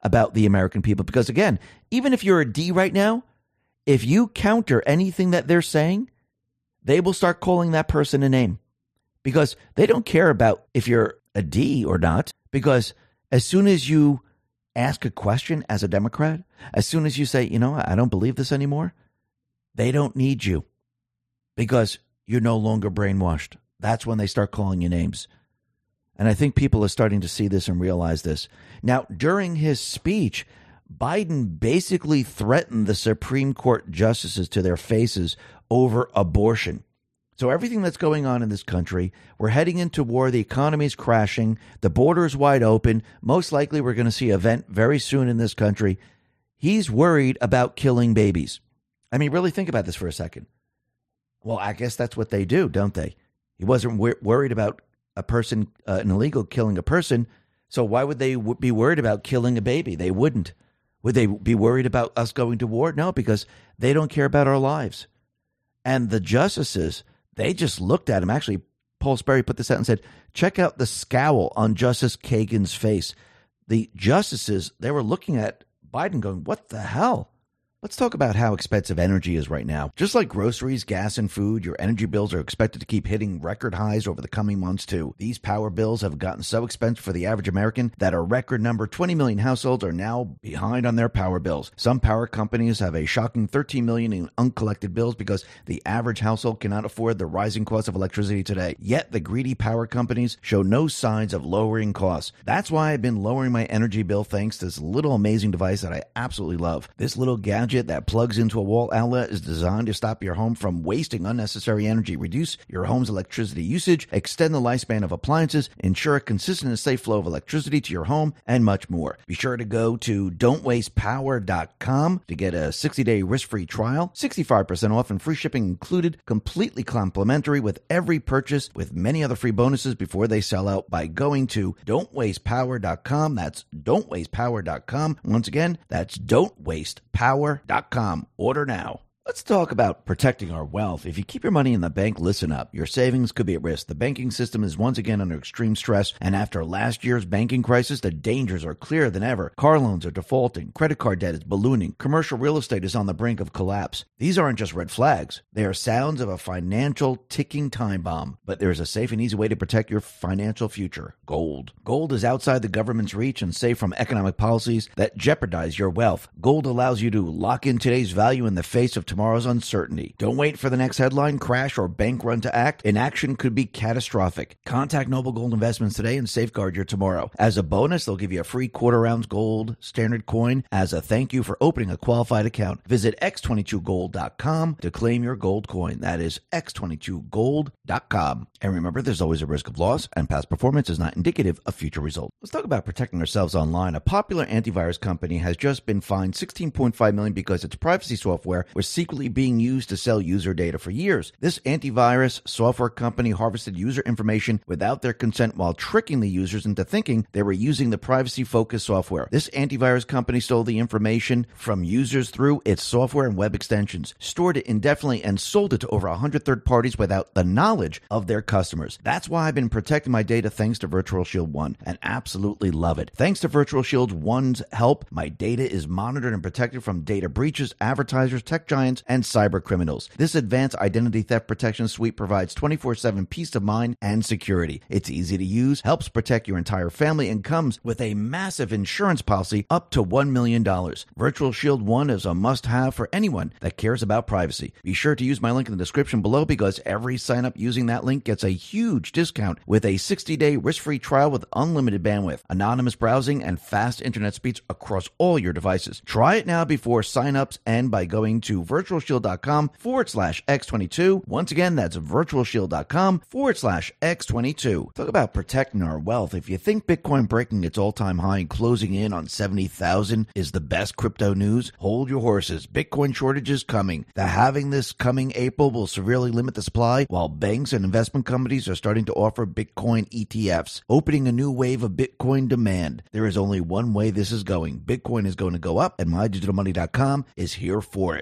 about the American people. Because again, even if you're a D right now, if you counter anything that they're saying, they will start calling that person a name, because they don't care about if you're a D or not. Because as soon as you ask a question as a Democrat, as soon as you say, you know, I don't believe this anymore, they don't need you because you're no longer brainwashed. That's when they start calling you names. And I think people are starting to see this and realize this. Now, during his speech, Biden basically threatened the Supreme Court justices to their faces over abortion. So everything that's going on in this country, we're heading into war, the economy is crashing, the border is wide open. Most likely we're going to see an event very soon in this country. He's worried about killing babies. I mean, really think about this for a second. Well, I guess that's what they do, don't they? He wasn't wor- worried about a person, uh, an illegal killing a person. So why would they w- be worried about killing a baby? They wouldn't. Would they be worried about us going to war? No, because they don't care about our lives. And the justices, they just looked at him. Actually, Paul Sperry put this out and said, check out the scowl on Justice Kagan's face. The justices, they were looking at Biden going, what the hell? Let's talk about how expensive energy is right now. Just like groceries, gas, and food, your energy bills are expected to keep hitting record highs over the coming months, too. These power bills have gotten so expensive for the average American that a record number twenty million households are now behind on their power bills. Some power companies have a shocking thirteen million in uncollected bills because the average household cannot afford the rising cost of electricity today. Yet the greedy power companies show no signs of lowering costs. That's why I've been lowering my energy bill thanks to this little amazing device that I absolutely love. This little gadget that plugs into a wall outlet is designed to stop your home from wasting unnecessary energy, reduce your home's electricity usage, extend the lifespan of appliances, ensure a consistent and safe flow of electricity to your home, and much more. Be sure to go to don't waste power dot com to get a sixty-day risk-free trial, sixty-five percent off and free shipping included, completely complimentary with every purchase, with many other free bonuses before they sell out by going to don't waste power dot com. That's don't waste power dot com. Once again, that's don't waste power dot com. Order now. Let's talk about protecting our wealth. If you keep your money in the bank, listen up. Your savings could be at risk. The banking system is once again under extreme stress, and after last year's banking crisis, the dangers are clearer than ever. Car loans are defaulting, credit card debt is ballooning, commercial real estate is on the brink of collapse. These aren't just red flags. They are sounds of a financial ticking time bomb. But there is a safe and easy way to protect your financial future. Gold. Gold is outside the government's reach and safe from economic policies that jeopardize your wealth. Gold allows you to lock in today's value in the face of tomorrow's uncertainty. Don't wait for the next headline, crash, or bank run to act. Inaction could be catastrophic. Contact Noble Gold Investments today and safeguard your tomorrow. As a bonus, they'll give you a free quarter ounce gold standard coin as a thank you for opening a qualified account. Visit x twenty-two gold dot com to claim your gold coin. That is x twenty-two gold dot com. And remember, there's always a risk of loss, and past performance is not indicative of future results. Let's talk about protecting ourselves online. A popular antivirus company has just been fined sixteen point five million dollars because its privacy software was secretly being used to sell user data for years. This antivirus software company harvested user information without their consent while tricking the users into thinking they were using the privacy-focused software. This antivirus company stole the information from users through its software and web extensions, stored it indefinitely, and sold it to over one hundred third parties without the knowledge of their customers. That's why I've been protecting my data thanks to Virtual Shield One, and absolutely love it. Thanks to Virtual Shield One's help, my data is monitored and protected from data breaches, advertisers, tech giants, and cyber criminals. This advanced identity theft protection suite provides twenty-four seven peace of mind and security. It's easy to use, helps protect your entire family, and comes with a massive insurance policy up to one million dollars. Virtual Shield One is a must-have for anyone that cares about privacy. Be sure to use my link in the description below because every sign-up using that link gets a huge discount with a sixty-day risk-free trial with unlimited bandwidth, anonymous browsing, and fast internet speeds across all your devices. Try it now before sign-ups end by going to virtual shield dot com forward slash x twenty-two. Once again, that's virtual shield dot com forward slash x twenty-two. Talk about protecting our wealth. If you think Bitcoin breaking its all-time high and closing in on seventy thousand is the best crypto news, hold your horses. Bitcoin shortage is coming. The halving this coming April will severely limit the supply, while banks and investment companies are starting to offer Bitcoin E T Fs, opening a new wave of Bitcoin demand. There is only one way this is going. Bitcoin is going to go up, and my digital money dot com is here for it. C E O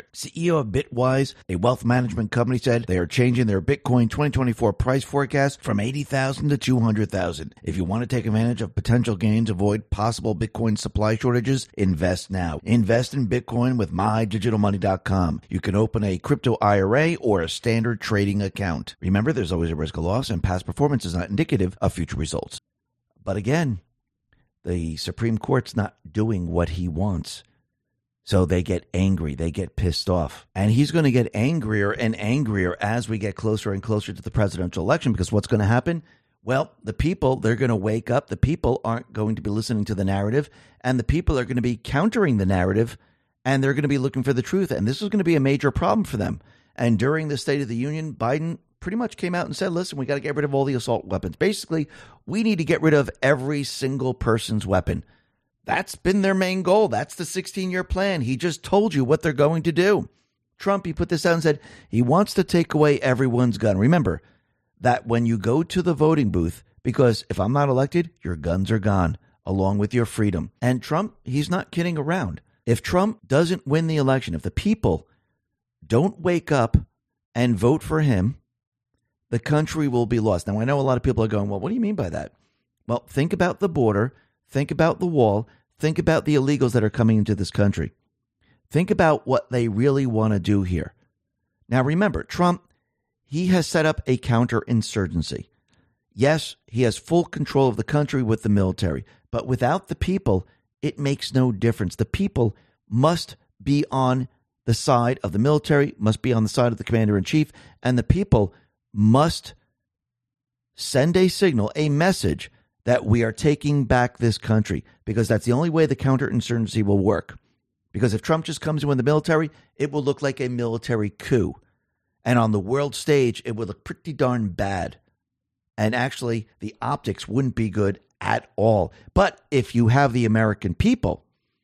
C E O of Bitwise, a wealth management company, said they are changing their Bitcoin twenty twenty-four price forecast from eighty thousand dollars to two hundred thousand dollars. If you want to take advantage of potential gains, avoid possible Bitcoin supply shortages, invest now. Invest in Bitcoin with my digital money dot com. You can open a crypto I R A or a standard trading account. Remember, there's always a risk of loss, and past performance is not indicative of future results. But again, the Supreme Court's not doing what he wants. So they get angry. They get pissed off. And he's going to get angrier and angrier as we get closer and closer to the presidential election, because what's going to happen? Well, the people, they're going to wake up. The people aren't going to be listening to the narrative, and the people are going to be countering the narrative, and they're going to be looking for the truth. And this is going to be a major problem for them. And during the State of the Union, Biden pretty much came out and said, listen, we got to get rid of all the assault weapons. Basically, we need to get rid of every single person's weapon. That's been their main goal. That's the sixteen-year plan. He just told you what they're going to do. Trump, he put this out and said he wants to take away everyone's gun. Remember that when you go to the voting booth, because if I'm not elected, your guns are gone, along with your freedom. And Trump, he's not kidding around. If Trump doesn't win the election, if the people don't wake up and vote for him, the country will be lost. Now, I know a lot of people are going, well, what do you mean by that? Well, think about the border. Think about the wall. Think about the illegals that are coming into this country. Think about what they really want to do here. Now, remember, Trump, he has set up a counterinsurgency. Yes, he has full control of the country with the military, but without the people, it makes no difference. The people must be on the side of the military, must be on the side of the commander-in-chief, and the people must send a signal, a message that we are taking back this country, because that's the only way the counterinsurgency will work. Because if Trump just comes in with the military, it will look like a military coup. And on the world stage, it would look pretty darn bad. And actually, the optics wouldn't be good at all. But if you have the American people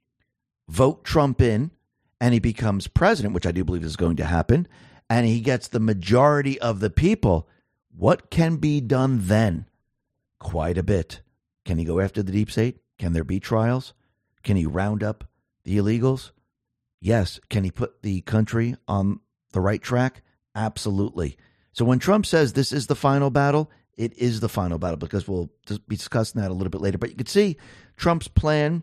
vote Trump in and he becomes president, which I do believe is going to happen, and he gets the majority of the people, what can be done then? Quite a bit. Can he go after the deep state? Can there be trials? Can he round up the illegals? Yes. Can he put the country on the right track? Absolutely. So when Trump says this is the final battle, it is the final battle, because we'll be discussing that a little bit later. But you can see Trump's plan,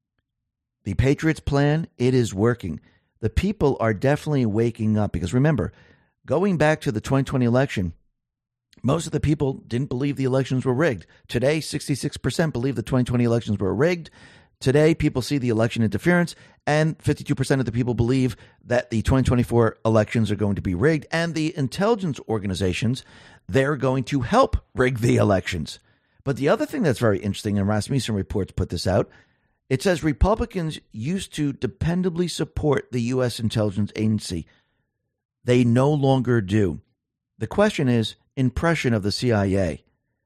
the Patriots' plan, it is working. The people are definitely waking up, because remember, going back to the twenty twenty election, most of the people didn't believe the elections were rigged. Today, sixty-six percent believe the twenty twenty elections were rigged. Today, people see the election interference, and fifty-two percent of the people believe that the twenty twenty-four elections are going to be rigged, and the intelligence organizations, they're going to help rig the elections. But the other thing that's very interesting, and Rasmussen Reports put this out, it says Republicans used to dependably support the U S intelligence agency. They no longer do. The question is, impression of the C I A.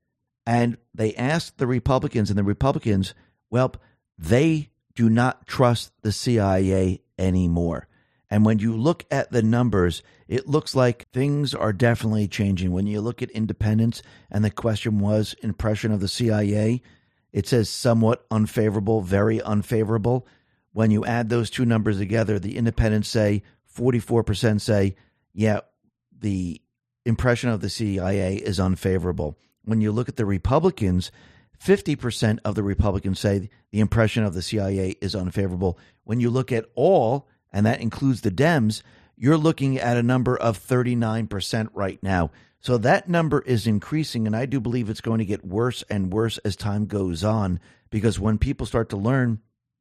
And they asked the Republicans, and the Republicans, well, they do not trust the C I A anymore. And when you look at the numbers, it looks like things are definitely changing. When you look at independents, and the question was impression of the C I A, it says somewhat unfavorable, very unfavorable. When you add those two numbers together, the independents say forty-four percent say, yeah, the impression of the C I A is unfavorable. When you look at the Republicans, fifty percent of the Republicans say the impression of the C I A is unfavorable. When you look at all, and that includes the Dems, you're looking at a number of thirty-nine percent right now. So that number is increasing, and I do believe it's going to get worse and worse as time goes on, because when people start to learn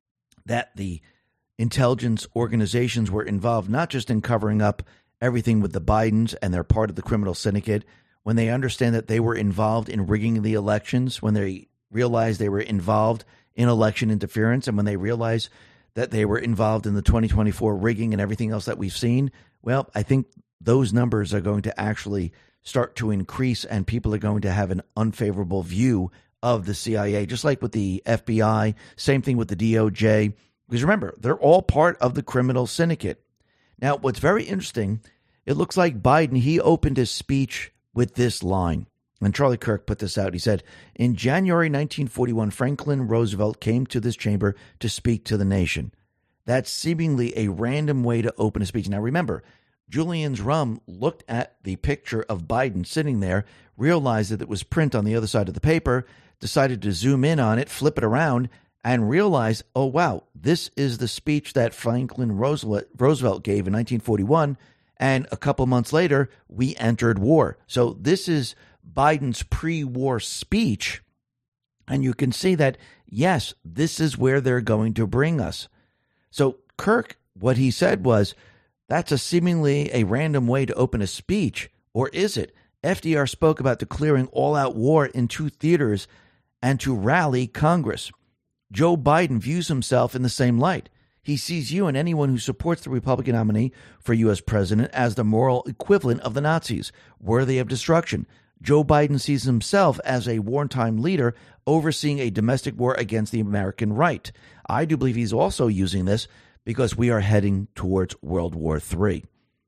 that the intelligence organizations were involved not just in covering up everything with the Bidens and they're part of the criminal syndicate, when they understand that they were involved in rigging the elections, when they realize they were involved in election interference, and when they realize that they were involved in the twenty twenty-four rigging and everything else that we've seen, well, I think those numbers are going to actually start to increase, and people are going to have an unfavorable view of the C I A, just like with the F B I, same thing with the D O J, because remember, they're all part of the criminal syndicate. Now, what's very interesting, it looks like Biden, he opened his speech with this line, and Charlie Kirk put this out. He said, in January nineteen forty-one, Franklin Roosevelt came to this chamber to speak to the nation. That's seemingly a random way to open a speech. Now, remember, Julian Rum looked at the picture of Biden sitting there, realized that it was print on the other side of the paper, decided to zoom in on it, flip it around, and realize, oh, wow, this is the speech that Franklin Roosevelt gave in nineteen forty-one. And a couple months later, we entered war. So this is Biden's pre-war speech. And you can see that, yes, this is where they're going to bring us. So Kirk, what he said was, that's a seemingly a random way to open a speech. Or is it? F D R spoke about declaring all-out war in two theaters and to rally Congress. Joe Biden views himself in the same light. He sees you and anyone who supports the Republican nominee for U S president as the moral equivalent of the Nazis, worthy of destruction. Joe Biden sees himself as a wartime leader overseeing a domestic war against the American right. I do believe he's also using this because we are heading towards World War Three.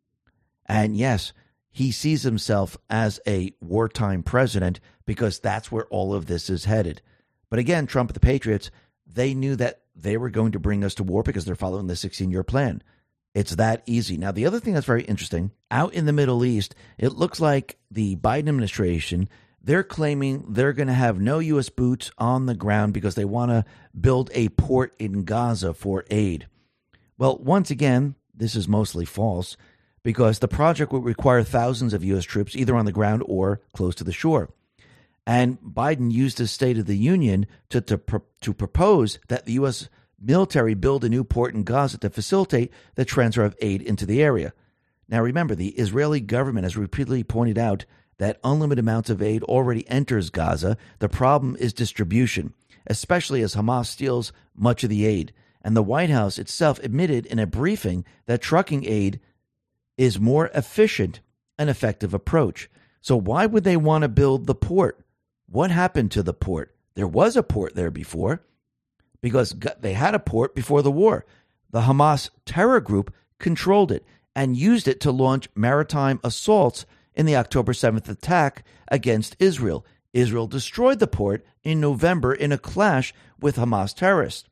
And yes, he sees himself as a wartime president because that's where all of this is headed. But again, Trump and the Patriots, they knew that they were going to bring us to war because they're following the sixteen-year plan. It's that easy. Now, the other thing that's very interesting, out in the Middle East, it looks like the Biden administration, they're claiming they're going to have no U S boots on the ground because they want to build a port in Gaza for aid. Well, once again, this is mostly false because the project would require thousands of U S troops either on the ground or close to the shore. And Biden used his State of the Union to, to, to propose that the U S military build a new port in Gaza to facilitate the transfer of aid into the area. Now, remember, the Israeli government has repeatedly pointed out that unlimited amounts of aid already enters Gaza. The problem is distribution, especially as Hamas steals much of the aid. And the White House itself admitted in a briefing that trucking aid is more efficient and effective approach. So why would they want to build the port? What happened to the port? There was a port there before because they had a port before the war. The Hamas terror group controlled it and used it to launch maritime assaults in the October seventh attack against Israel. Israel destroyed the port in November in a clash with Hamas terrorists.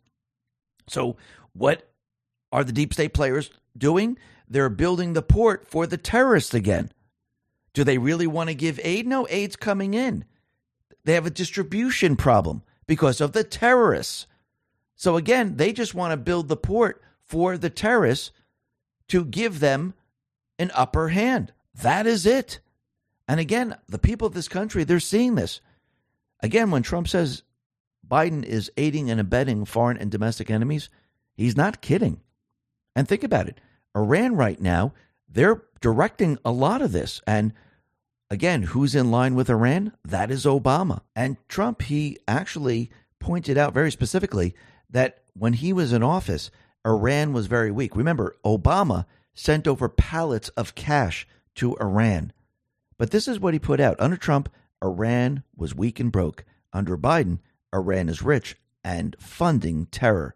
So what are the deep state players doing? They're building the port for the terrorists again. Do they really want to give aid? No, aid's coming in. They have a distribution problem because of the terrorists. So again, they just want to build the port for the terrorists to give them an upper hand. That is it. And again, the people of this country, they're seeing this. Again, when Trump says Biden is aiding and abetting foreign and domestic enemies, he's not kidding. And think about it. Iran right now, they're directing a lot of this. And again, who's in line with Iran? That is Obama. And Trump, he actually pointed out very specifically that when he was in office, Iran was very weak. Remember, Obama sent over pallets of cash to Iran. But this is what he put out. Under Trump, Iran was weak and broke. Under Biden, Iran is rich and funding terror.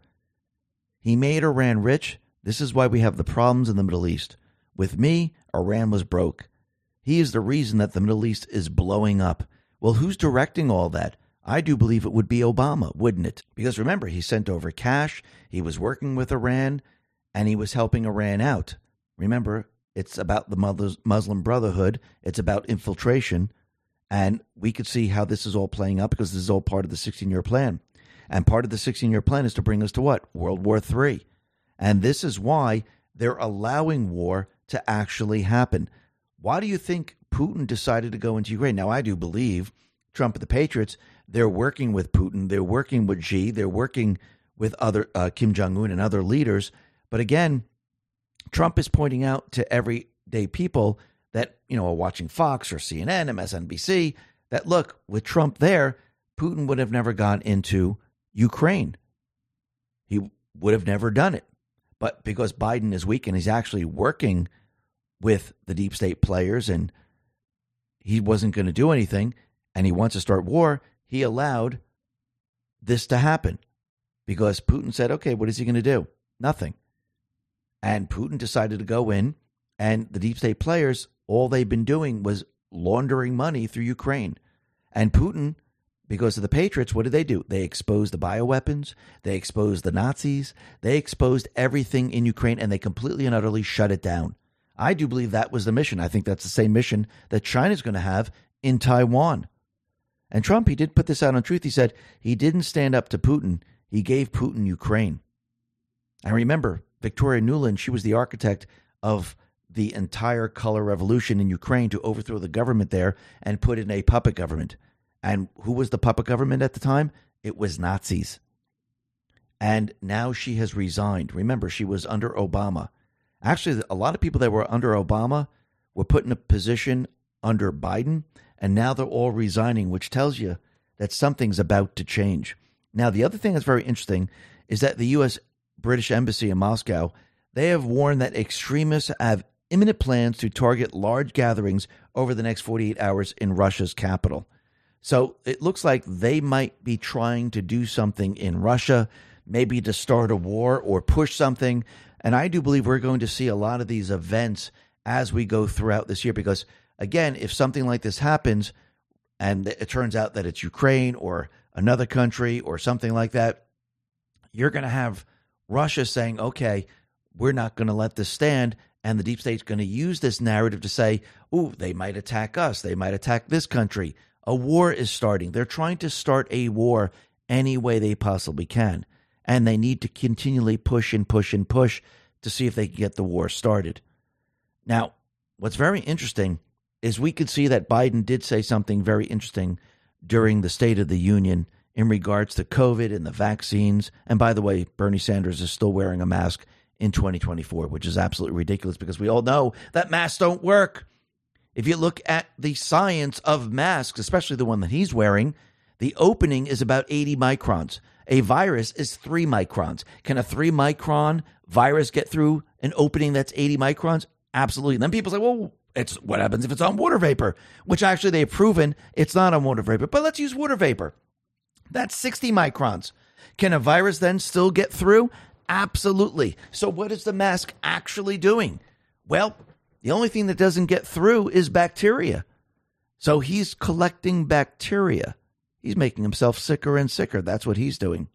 He made Iran rich. This is why we have the problems in the Middle East. With me, Iran was broke. He is the reason that the Middle East is blowing up. Well, who's directing all that? I do believe it would be Obama, wouldn't it? Because remember, he sent over cash, he was working with Iran, and he was helping Iran out. Remember, it's about the Muslim Brotherhood. It's about infiltration. And we could see how this is all playing out because this is all part of the sixteen-year plan. And part of the sixteen-year plan is to bring us to what? World War Three. And this is why they're allowing war to actually happen. Why do you think Putin decided to go into Ukraine? Now, I do believe Trump and the Patriots, they're working with Putin. They're working with Xi. They're working with other uh, Kim Jong-un and other leaders. But again, Trump is pointing out to everyday people that, you know, are watching Fox or C N N, M S N B C, that, look, with Trump there, Putin would have never gone into Ukraine. He would have never done it. But because Biden is weak and he's actually working with the deep state players and he wasn't going to do anything and he wants to start war, he allowed this to happen because Putin said, okay, what is he going to do? Nothing. And Putin decided to go in, and the deep state players, all they've been doing was laundering money through Ukraine. And Putin Because of the Patriots, what did they do? They exposed the bioweapons, they exposed the Nazis, they exposed everything in Ukraine, and they completely and utterly shut it down. I do believe that was the mission. I think that's the same mission that China's going to have in Taiwan. And Trump, he did put this out on Truth. He said he didn't stand up to Putin. He gave Putin Ukraine. And remember, Victoria Nuland, she was the architect of the entire color revolution in Ukraine to overthrow the government there and put in a puppet government. And who was the puppet government at the time? It was Nazis. And now she has resigned. Remember, she was under Obama. Actually, a lot of people that were under Obama were put in a position under Biden, and now they're all resigning, which tells you that something's about to change. Now, the other thing that's very interesting is that the U S British Embassy in Moscow, they have warned that extremists have imminent plans to target large gatherings over the next forty-eight hours in Russia's capital. So it looks like they might be trying to do something in Russia, maybe to start a war or push something. And I do believe we're going to see a lot of these events as we go throughout this year, because, again, if something like this happens and it turns out that it's Ukraine or another country or something like that, you're going to have Russia saying, okay, we're not going to let this stand. And the deep state's going to use this narrative to say, oh, they might attack us. They might attack this country. A war is starting. They're trying to start a war any way they possibly can. And they need to continually push and push and push to see if they can get the war started. Now, what's very interesting is we could see that Biden did say something very interesting during the State of the Union in regards to COVID and the vaccines. And by the way, Bernie Sanders is still wearing a mask in twenty twenty-four, which is absolutely ridiculous because we all know that masks don't work. If you look at the science of masks, especially the one that he's wearing, the opening is about eighty microns. A virus is three microns. Can a three micron virus get through an opening that's eighty microns? Absolutely. And then people say, well, it's what happens if it's on water vapor, which actually they've proven it's not on water vapor. But let's use water vapor. That's sixty microns. Can a virus then still get through? Absolutely. So what is the mask actually doing? Well, the only thing that doesn't get through is bacteria. So he's collecting bacteria. He's making himself sicker and sicker. That's what he's doing.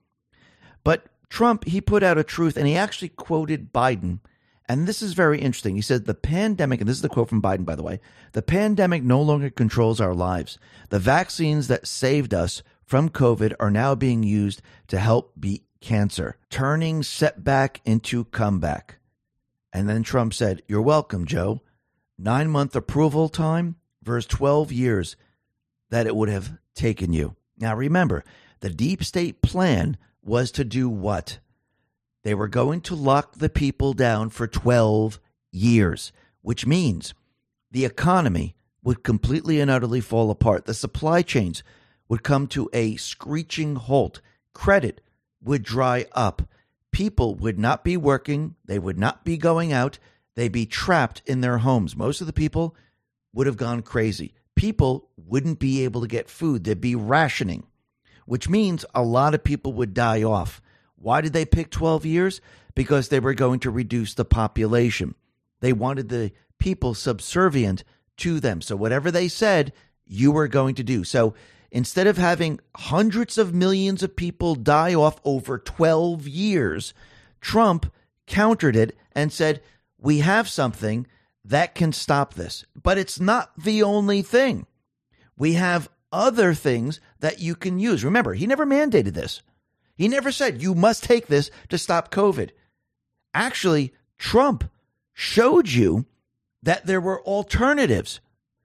But Trump, he put out a truth, and he actually quoted Biden. And this is very interesting. He said, the pandemic, and this is the quote from Biden, by the way, the pandemic no longer controls our lives. The vaccines that saved us from COVID are now being used to help beat cancer, turning setback into comeback. And then Trump said, you're welcome, Joe. Nine-month approval time versus twelve years that it would have taken you. Now, remember, the deep state plan was to do what? They were going to lock the people down for twelve years, which means the economy would completely and utterly fall apart. The supply chains would come to a screeching halt. Credit would dry up. People would not be working. They would not be going out. They'd be trapped in their homes. Most of the people would have gone crazy. People wouldn't be able to get food. There'd be rationing, which means a lot of people would die off. Why did they pick twelve years? Because they were going to reduce the population. They wanted the people subservient to them. So whatever they said, you were going to do. So instead of having hundreds of millions of people die off over twelve years, Trump countered it and said, we have something that can stop this. But it's not the only thing. We have other things that you can use. Remember, he never mandated this. He never said you must take this to stop COVID. Actually, Trump showed you that there were alternatives.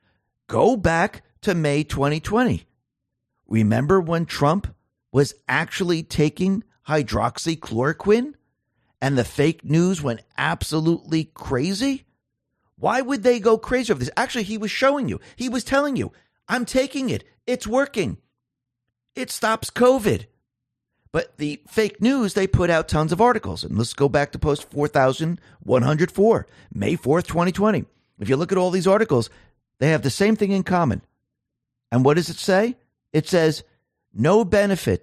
Go back to May twenty twenty. Remember when Trump was actually taking hydroxychloroquine and the fake news went absolutely crazy? Why would they go crazy over this? Actually, he was showing you. He was telling you, I'm taking it. It's working. It stops COVID. But the fake news, they put out tons of articles. And let's go back to post four thousand one hundred four, May fourth, twenty twenty. If you look at all these articles, they have the same thing in common. And what does it say? It says, no benefit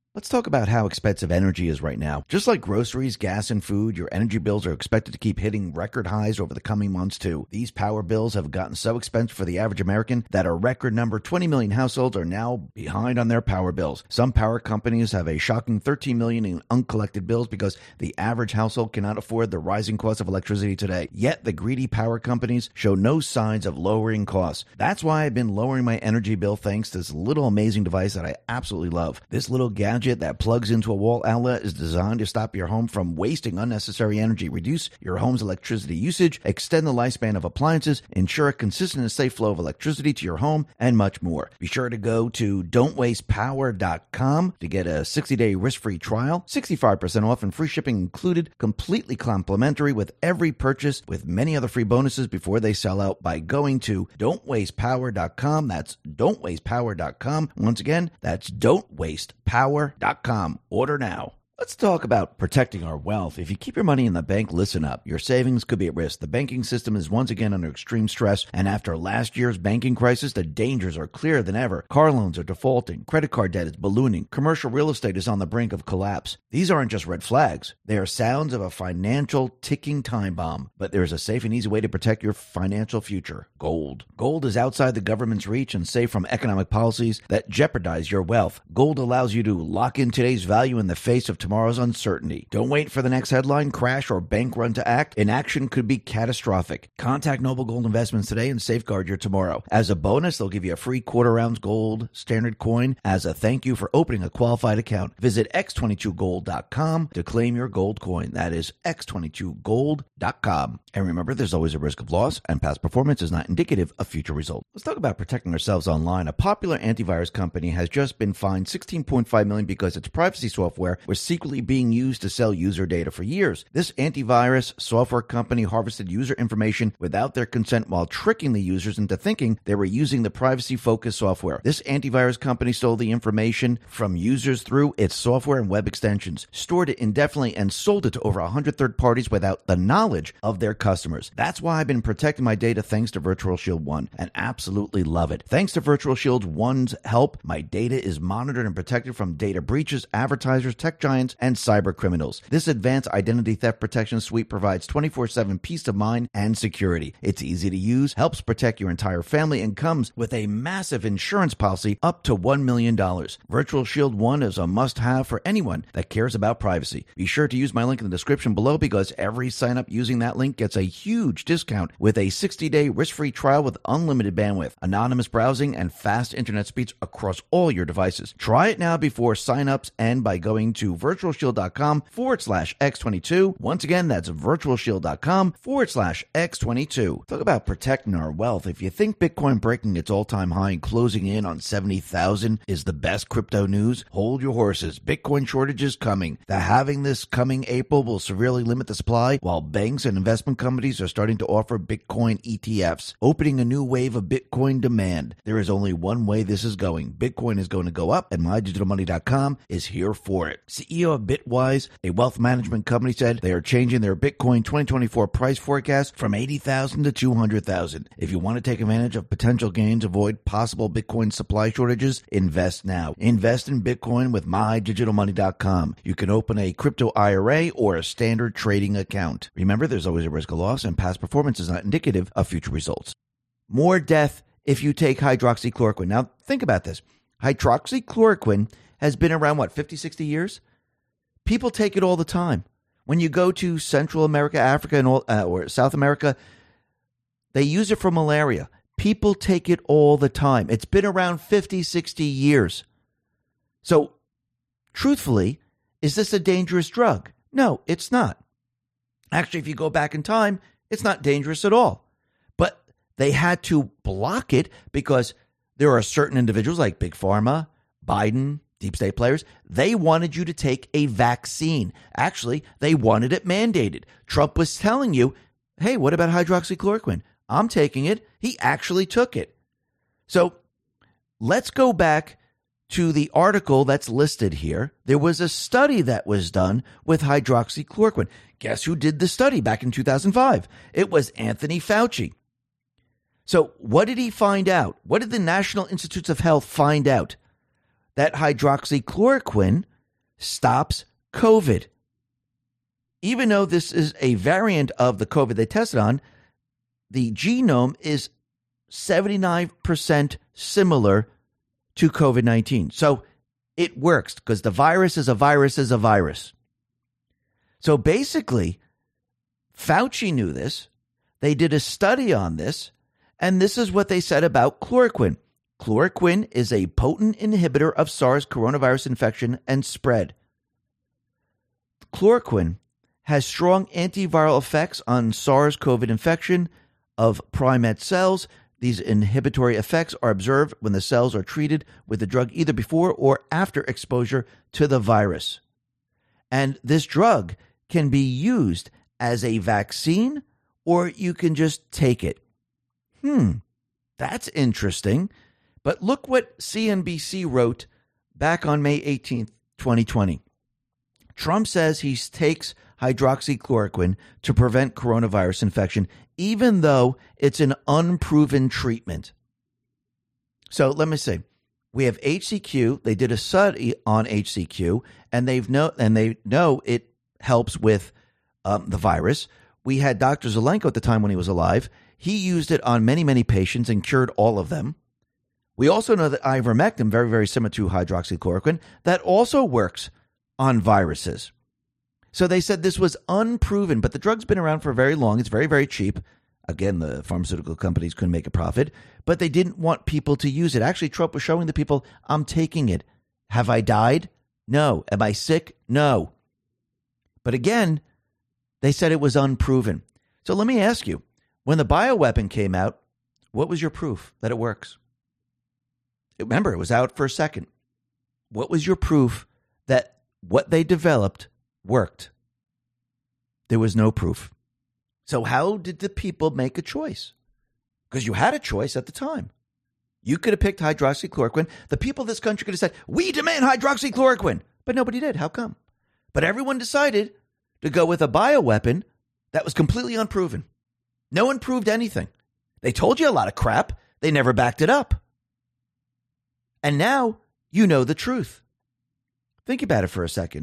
Let's talk about how expensive energy is right now. Just like groceries, gas, and food, your energy bills are expected to keep hitting record highs over the coming months, too. These power bills have gotten so expensive for the average American that a record number twenty million households are now behind on their power bills. Some power companies have a shocking thirteen million in uncollected bills because the average household cannot afford the rising cost of electricity today. Yet the greedy power companies show no signs of lowering costs. That's why I've been lowering my energy bill thanks to this little amazing device that I absolutely love. This little gadget that plugs into a wall outlet is designed to stop your home from wasting unnecessary energy, reduce your home's electricity usage, extend the lifespan of appliances, ensure a consistent and safe flow of electricity to your home, and much more. Be sure to go to don't waste power dot com to get a sixty-day risk-free trial, sixty-five percent off and free shipping included, completely complimentary with every purchase, with many other free bonuses before they sell out by going to don't waste power dot com. That's don't waste power dot com. Once again, that's don't waste power dot com. Order now. Let's talk about protecting our wealth. If you keep your money in the bank, listen up. Your savings could be at risk. The banking system is once again under extreme stress, and after last year's banking crisis, the dangers are clearer than ever. Car loans are defaulting, credit card debt is ballooning, commercial real estate is on the brink of collapse. These aren't just red flags. They are sounds of a financial ticking time bomb. But there's a safe and easy way to protect your financial future. Gold. Gold is outside the government's reach and safe from economic policies that jeopardize your wealth. Gold allows you to lock in today's value in the face of tomorrow. Tomorrow's uncertainty. Don't wait for the next headline, crash, or bank run to act. Inaction could be catastrophic. Contact Noble Gold Investments today and safeguard your tomorrow. As a bonus, they'll give you a free quarter ounce gold standard coin as a thank you for opening a qualified account. Visit x twenty-two gold dot com to claim your gold coin. That is x twenty-two gold dot com. And remember, there's always a risk of loss, and past performance is not indicative of future results. Let's talk about protecting ourselves online. A popular antivirus company has just been fined sixteen point five million dollars because its privacy software was secretly being used to sell user data for years. This antivirus software company harvested user information without their consent while tricking the users into thinking they were using the privacy-focused software. This antivirus company stole the information from users through its software and web extensions, stored it indefinitely, and sold it to over one hundred third parties without the knowledge of their customers. That's why I've been protecting my data thanks to Virtual Shield One, and absolutely love it. Thanks to Virtual Shield One's help, my data is monitored and protected from data breaches, advertisers, tech giants, and cyber criminals. This advanced identity theft protection suite provides twenty-four seven peace of mind and security. It's easy to use, helps protect your entire family, and comes with a massive insurance policy up to one million dollars. Virtual Shield One is a must-have for anyone that cares about privacy. Be sure to use my link in the description below because every sign-up using that link gets a huge discount with a sixty-day risk-free trial with unlimited bandwidth, anonymous browsing, and fast internet speeds across all your devices. Try it now before sign-ups end by going to virtual shield dot com forward slash x22. Once again, that's virtual shield dot com forward slash x22. Talk about protecting our wealth. If you think Bitcoin breaking its all-time high and closing in on seventy thousand is the best crypto news, hold your horses. Bitcoin shortage is coming. The halving this coming April will severely limit the supply, while banks and investment companies are starting to offer Bitcoin E T Fs, opening a new wave of Bitcoin demand. There is only one way this is going. Bitcoin is going to go up, and my digital money dot com is here for it. C E O of Bitwise, a wealth management company, said they are changing their Bitcoin twenty twenty-four price forecast from eighty thousand to two hundred thousand. If you want to take advantage of potential gains, avoid possible Bitcoin supply shortages, invest now. Invest in Bitcoin with my digital money dot com. You can open a crypto I R A or a standard trading account. Remember, there's always a risk of loss, and past performance is not indicative of future results. More death if you take hydroxychloroquine. Now, think about this. Hydroxychloroquine has been around, what, fifty, sixty years? People take it all the time. When you go to Central America, Africa, and all, uh, or South America, they use it for malaria. People take it all the time. It's been around fifty, sixty years. So, truthfully, is this a dangerous drug? No, it's not. Actually, if you go back in time, it's not dangerous at all. But they had to block it because there are certain individuals like Big Pharma, Biden, deep state players, they wanted you to take a vaccine. Actually, they wanted it mandated. Trump was telling you, hey, what about hydroxychloroquine? I'm taking it. He actually took it. So let's go back to the article that's listed here. There was a study that was done with hydroxychloroquine. Guess who did the study back in two thousand five? It was Anthony Fauci. So what did he find out? What did the National Institutes of Health find out? That hydroxychloroquine stops COVID. Even though this is a variant of the COVID they tested on, the genome is seventy-nine percent similar to COVID nineteen. So it works because the virus is a virus is a virus. So basically, Fauci knew this. They did a study on this, and this is what they said about chloroquine. Chloroquine is a potent inhibitor of SARS coronavirus infection and spread. Chloroquine has strong antiviral effects on SARS-CoV infection of primate cells. These inhibitory effects are observed when the cells are treated with the drug either before or after exposure to the virus. And this drug can be used as a vaccine, or you can just take it. Hmm, that's interesting. But look what C N B C wrote back on May eighteenth, twenty twenty. Trump says he takes hydroxychloroquine to prevent coronavirus infection, even though it's an unproven treatment. So let me say, we have H C Q. They did a study on H C Q, and they've know and they know it helps with um, the virus. We had Doctor Zelenko at the time when he was alive. He used it on many, many patients and cured all of them. We also know that ivermectin, very, very similar to hydroxychloroquine, that also works on viruses. So they said this was unproven, but the drug's been around for very long. It's very, very cheap. Again, the pharmaceutical companies couldn't make a profit, but they didn't want people to use it. Actually, Trump was showing the people, I'm taking it. Have I died? No. Am I sick? No. But again, they said it was unproven. So let me ask you, when the bioweapon came out, what was your proof that it works? Remember, it was out for a second. What was your proof that what they developed worked? There was no proof. So how did the people make a choice? Because you had a choice at the time. You could have picked hydroxychloroquine. The people of this country could have said, we demand hydroxychloroquine. But nobody did. How come? But everyone decided to go with a bioweapon that was completely unproven. No one proved anything. They told you a lot of crap. They never backed it up. And now you know the truth. Think about it for a second.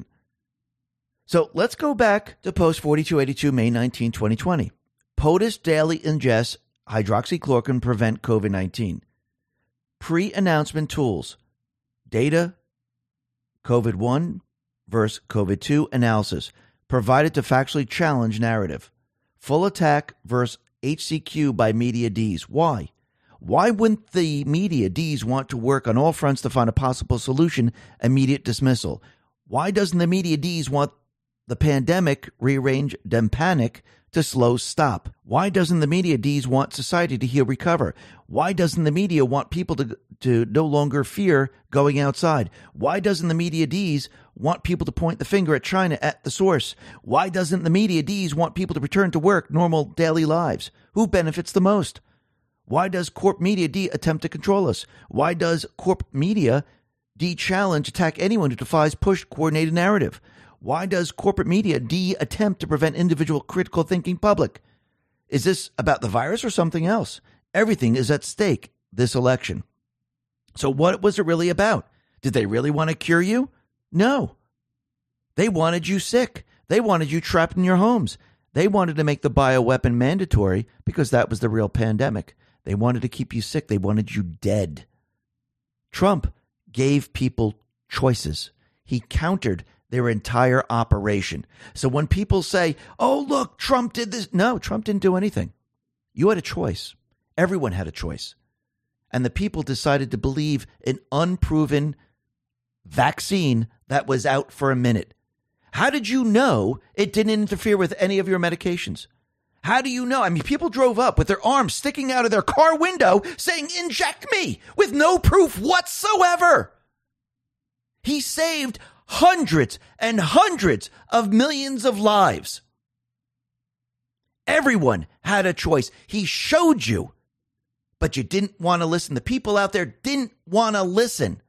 So let's go back to post forty-two eighty-two, May nineteenth, twenty twenty. POTUS daily ingests hydroxychloroquine prevent COVID nineteen. Pre-announcement tools. Data, COVID one versus COVID two analysis. Provided to factually challenge narrative. Full attack versus H C Q by media Ds. Why? Why wouldn't the media Ds want to work on all fronts to find a possible solution? Immediate dismissal. Why doesn't the media Ds want the pandemic, rearrange dem panic, to slow stop? Why doesn't the media Ds want society to heal, recover? Why doesn't the media want people to to no longer fear going outside? Why doesn't the media Ds want people to point the finger at China at the source? Why doesn't the media Ds want people to return to work, normal daily lives? Who benefits the most? Why does Corp Media D attempt to control us? Why does Corp Media D challenge, attack anyone who defies push coordinated narrative? Why does corporate media D attempt to prevent individual critical thinking public? Is this about the virus or something else? Everything is at stake this election. So what was it really about? Did they really want to cure you? No. They wanted you sick. They wanted you trapped in your homes. They wanted to make the bioweapon mandatory because that was the real pandemic. They wanted to keep you sick. They wanted you dead. Trump gave people choices. He countered their entire operation. So when people say, oh, look, Trump did this. No, Trump didn't do anything. You had a choice. Everyone had a choice. And the people decided to believe an unproven vaccine that was out for a minute. How did you know it didn't interfere with any of your medications? How do you know? I mean, people drove up with their arms sticking out of their car window saying, inject me, with no proof whatsoever. He saved hundreds and hundreds of millions of lives. Everyone had a choice. He showed you, but you didn't want to listen. The people out there didn't want to listen.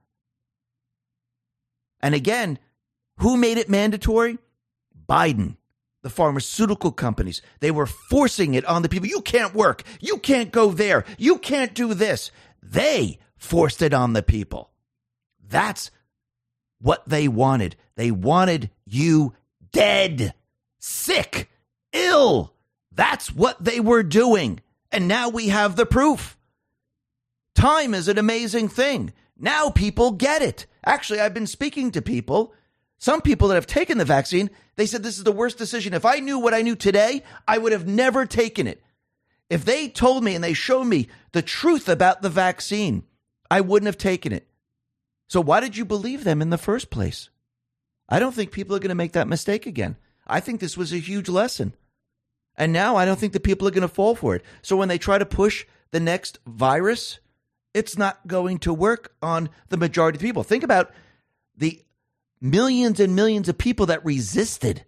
And again, who made it mandatory? Biden. The pharmaceutical companies. They were forcing it on the people. You can't work. You can't go there. You can't do this. They forced it on the people. That's what they wanted. They wanted you dead, sick, ill. That's what they were doing. And now we have the proof. Time is an amazing thing. Now people get it. Actually, I've been speaking to people, some people that have taken the vaccine. They said this is the worst decision. If I knew what I knew today, I would have never taken it. If they told me and they showed me the truth about the vaccine, I wouldn't have taken it. So why did you believe them in the first place? I don't think people are going to make that mistake again. I think this was a huge lesson. And now I don't think the people are going to fall for it. So when they try to push the next virus, it's not going to work on the majority of people. Think about the millions and millions of people that resisted.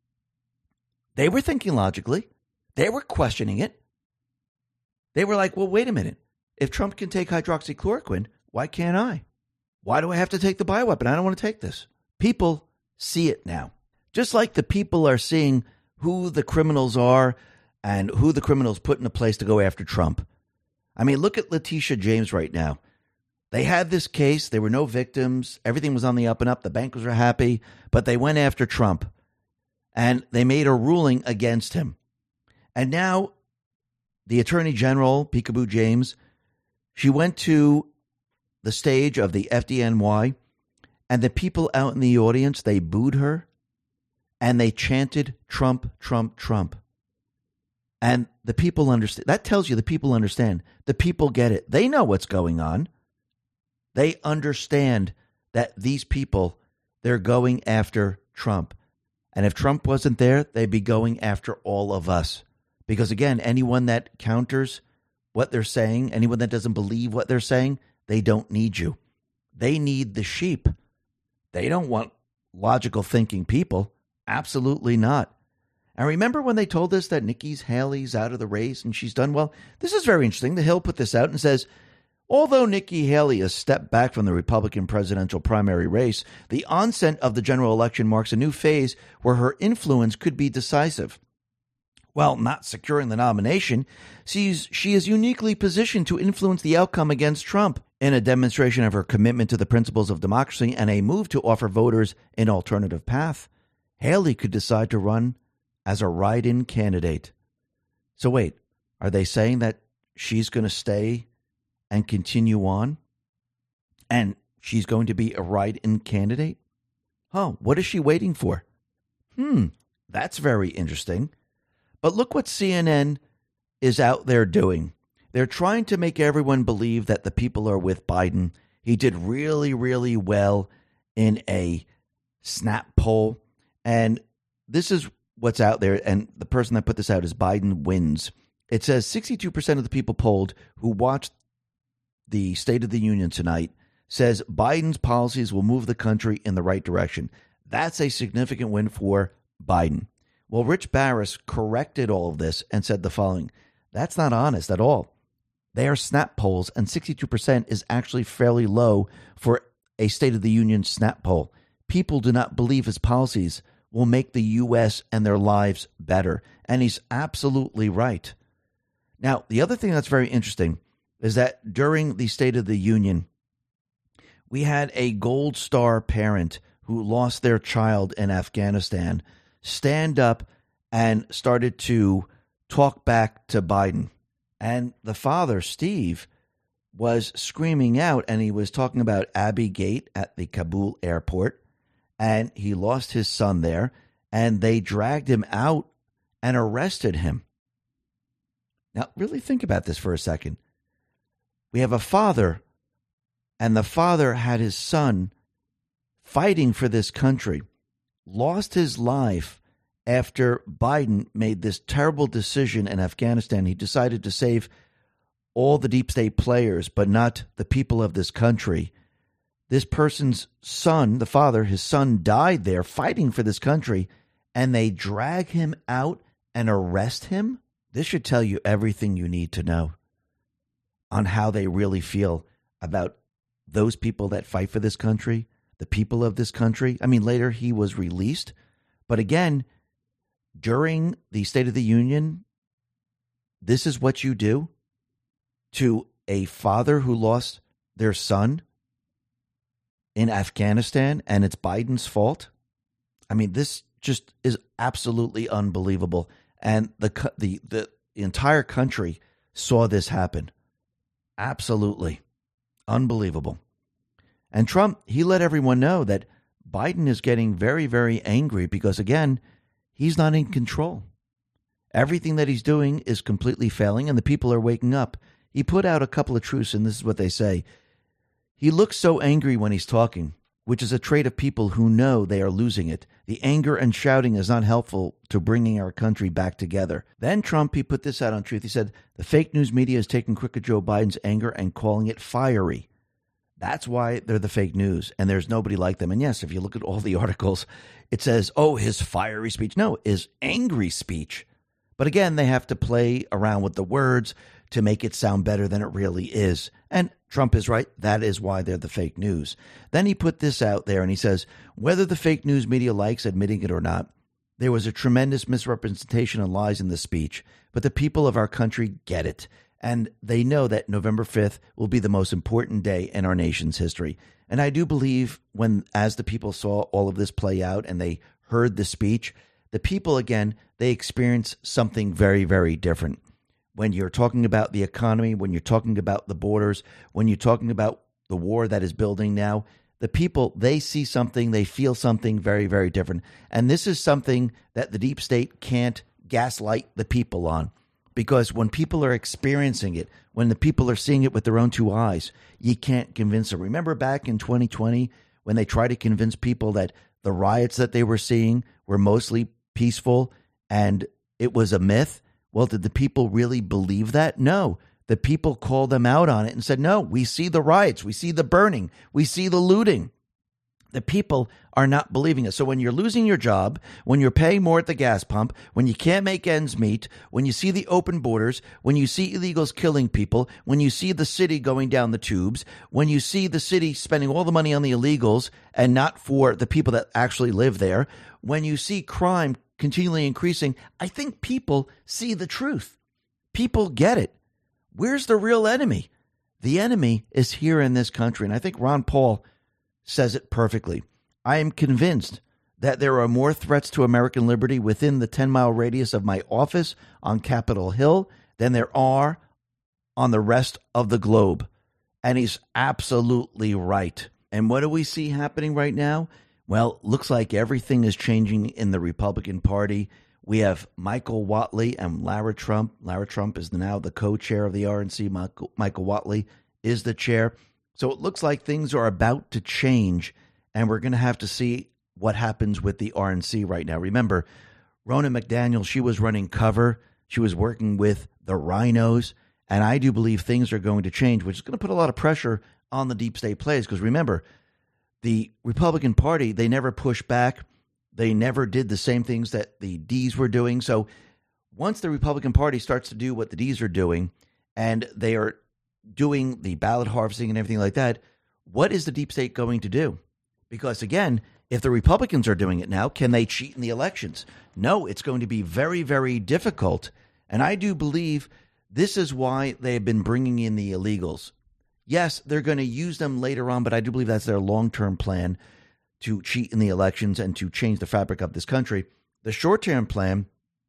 They were thinking logically. They were questioning it. They were like, well, wait a minute. If Trump can take hydroxychloroquine, why can't I? Why do I have to take the bioweapon? I don't want to take this. People see it now. Just like the people are seeing who the criminals are and who the criminals put in a place to go after Trump. I mean, look at Letitia James right now. They had this case. There were no victims. Everything was on the up and up. The bankers were happy, but they went after Trump and they made a ruling against him. And now the Attorney General, Peekaboo James, she went to the stage of the F D N Y, and the people out in the audience, they booed her and they chanted Trump, Trump, Trump. And the people understand. That tells you the people understand. The people get it. They know what's going on. They understand that these people, they're going after Trump. And if Trump wasn't there, they'd be going after all of us. Because again, anyone that counters what they're saying, anyone that doesn't believe what they're saying, they don't need you. They need the sheep. They don't want logical thinking people. Absolutely not. And remember when they told us that Nikki Haley's out of the race and she's done well? This is very interesting. The Hill put this out and says, although Nikki Haley has stepped back from the Republican presidential primary race, the onset of the general election marks a new phase where her influence could be decisive. While not securing the nomination, she's, she is uniquely positioned to influence the outcome against Trump in a demonstration of her commitment to the principles of democracy and a move to offer voters an alternative path. Haley could decide to run as a write-in candidate. So wait, are they saying that she's going to stay and continue on? And she's going to be a write-in candidate? Oh, what is she waiting for? Hmm, that's very interesting. But look what C N N is out there doing. They're trying to make everyone believe that the people are with Biden. He did really, really well in a snap poll. And this is what's out there. And the person that put this out is Biden Wins. It says sixty-two percent of the people polled who watched the State of the Union tonight says Biden's policies will move the country in the right direction. That's a significant win for Biden. Well, Rich Barris corrected all of this and said the following. That's not honest at all. They are snap polls, and sixty-two percent is actually fairly low for a State of the Union snap poll. People do not believe his policies will make the U S and their lives better. And he's absolutely right. Now, the other thing that's very interesting is that during the State of the Union, we had a Gold Star parent who lost their child in Afghanistan stand up and started to talk back to Biden. And the father, Steve, was screaming out, and he was talking about Abbey Gate at the Kabul airport. And he lost his son there, and they dragged him out and arrested him. Now, really think about this for a second. We have a father, and the father had his son fighting for this country, lost his life after Biden made this terrible decision in Afghanistan. He decided to save all the deep state players, but not the people of this country. This person's son, the father, his son died there fighting for this country, and they drag him out and arrest him? This should tell you everything you need to know on how they really feel about those people that fight for this country, the people of this country. I mean, later he was released. But again, during the State of the Union, this is what you do to a father who lost their son. in Afghanistan and it's Biden's fault. I mean, this just is absolutely unbelievable. And the the the entire country saw this happen. Absolutely unbelievable. And Trump, he let everyone know that Biden is getting very, very angry because, again, he's not in control. Everything that he's doing is completely failing, and the people are waking up. He put out a couple of truths, and this is what they say. He looks so angry when he's talking, which is a trait of people who know they are losing it. The anger and shouting is not helpful to bringing our country back together. Then Trump, he put this out on Truth. He said, the fake news media is taking crooked Joe Biden's anger and calling it fiery. That's why they're the fake news, and there's nobody like them. And yes, if you look at all the articles, it says, oh, his fiery speech. No, his angry speech. But again, they have to play around with the words to make it sound better than it really is. And Trump is right. That is why they're the fake news. Then he put this out there and he says, whether the fake news media likes admitting it or not, there was a tremendous misrepresentation and lies in the speech. But the people of our country get it. And they know that November fifth will be the most important day in our nation's history. And I do believe when, as the people saw all of this play out and they heard the speech, the people, again, they experienced something very, very different. When you're talking about the economy, when you're talking about the borders, when you're talking about the war that is building now, the people, they see something, they feel something very, very different. And this is something that the deep state can't gaslight the people on. Because when people are experiencing it, when the people are seeing it with their own two eyes, you can't convince them. Remember back in twenty twenty when they tried to convince people that the riots that they were seeing were mostly peaceful and it was a myth? Well, did the people really believe that? No. The people called them out on it and said, no, we see the riots, we see the burning, we see the looting. The people are not believing it. So when you're losing your job, when you're paying more at the gas pump, when you can't make ends meet, when you see the open borders, when you see illegals killing people, when you see the city going down the tubes, when you see the city spending all the money on the illegals and not for the people that actually live there, when you see crime continually increasing, I think people see the truth. People get it. Where's the real enemy? The enemy is here in this country. And I think Ron Paul says it perfectly. I am convinced that there are more threats to American liberty within the ten-mile radius of my office on Capitol Hill than there are on the rest of the globe. And he's absolutely right. And what do we see happening right now? Well, looks like everything is changing in the Republican Party. We have Michael Whatley and Lara Trump. Lara Trump is now the co-chair of the R N C. Michael, Michael Whatley is the chair. So it looks like things are about to change, and we're going to have to see what happens with the R N C right now. Remember, Ronna McDaniel, she was running cover. She was working with the rhinos, and I do believe things are going to change, which is going to put a lot of pressure on the deep state players. Because remember, the Republican Party, they never pushed back. They never did the same things that the D's were doing. So once the Republican Party starts to do what the D's are doing, and they are doing the ballot harvesting and everything like that, what is the deep state going to do? Because again, if the Republicans are doing it now, can they cheat in the elections? No, it's going to be very, very difficult. And I do believe this is why they've been bringing in the illegals. Yes, they're going to use them later on, but I do believe that's their long-term plan to cheat in the elections and to change the fabric of this country. The short-term plan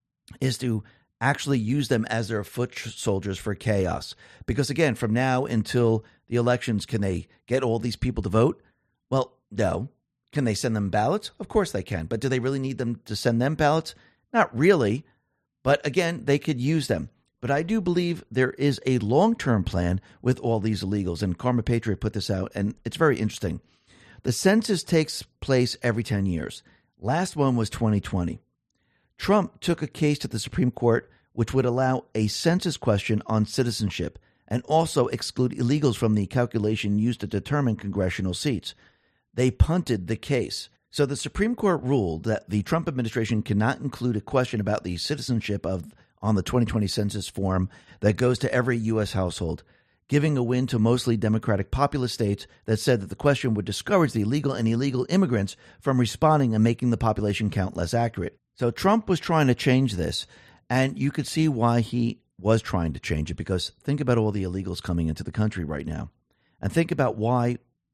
is to actually use them as their foot soldiers for chaos. Because again, from now until the elections, can they get all these people to vote? Well, no. Can they send them ballots? Of course they can. But do they really need them to send them ballots? Not really. But again, they could use them. But I do believe there is a long-term plan with all these illegals. And Karma Patriot put this out, and it's very interesting. The census takes place every ten years. Last one was twenty twenty. Trump took a case to the Supreme Court which would allow a census question on citizenship and also exclude illegals from the calculation used to determine congressional seats. They punted the case. So the Supreme Court ruled that the Trump administration cannot include a question about the citizenship of on the twenty twenty census form that goes to every U S household, giving a win to mostly Democratic populist states that said that the question would discourage the illegal and illegal immigrants from responding and making the population count less accurate. So Trump was trying to change this, and you could see why he was trying to change it, because think about all the illegals coming into the country right now, and think about why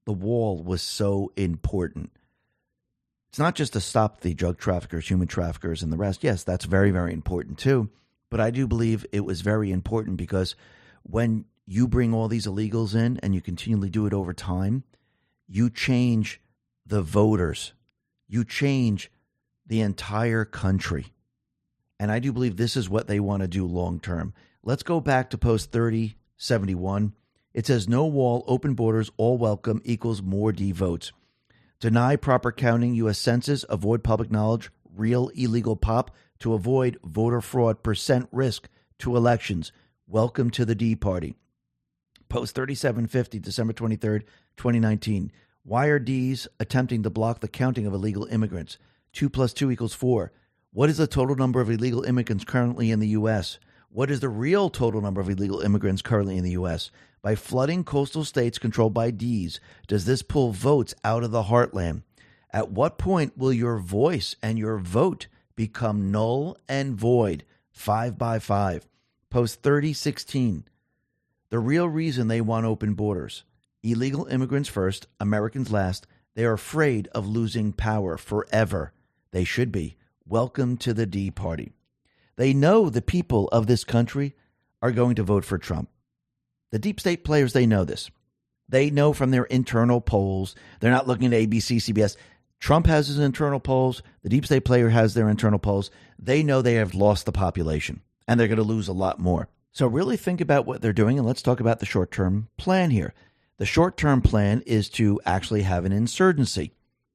the wall was so important. It's not just to stop the drug traffickers, human traffickers, and the rest. Yes, that's very, very important too. But I do believe it was very important because when you bring all these illegals in and you continually do it over time, you change the voters. You change the entire country. And I do believe this is what they want to do long term. Let's go back to post thirty seventy-one. It says, no wall, open borders, all welcome equals more D votes. Deny proper counting U S Census, avoid public knowledge, real illegal pop to avoid voter fraud, percent risk to elections. Welcome to the D Party. Post thirty-seven fifty, December twenty-third, twenty nineteen. Why are D's attempting to block the counting of illegal immigrants? Two plus two equals four. What is the total number of illegal immigrants currently in the U S? What is the real total number of illegal immigrants currently in the U S? By flooding coastal states controlled by D's, does this pull votes out of the heartland? At what point will your voice and your vote become null and void? Five by five. Post thirty sixteen. The real reason they want open borders. Illegal immigrants first, Americans last. They are afraid of losing power forever. They should be. Welcome to the D Party. They know the people of this country are going to vote for Trump. The deep state players, they know this. They know from their internal polls. They're not looking at A B C, C B S. Trump has his internal polls. The deep state player has their internal polls. They know they have lost the population, and they're going to lose a lot more. So really think about what they're doing, and let's talk about the short-term plan here. The short-term plan is to actually have an insurgency.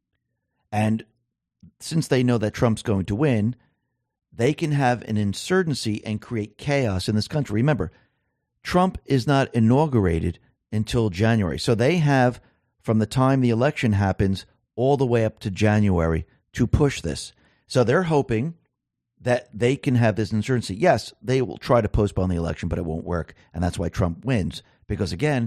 And since they know that Trump's going to win, they can have an insurgency and create chaos in this country. Remember, Trump is not inaugurated until January. So they have, from the time the election happens, all the way up to January to push this. So they're hoping that they can have this insurgency. Yes, they will try to postpone the election, but it won't work. And that's why Trump wins. Because, again,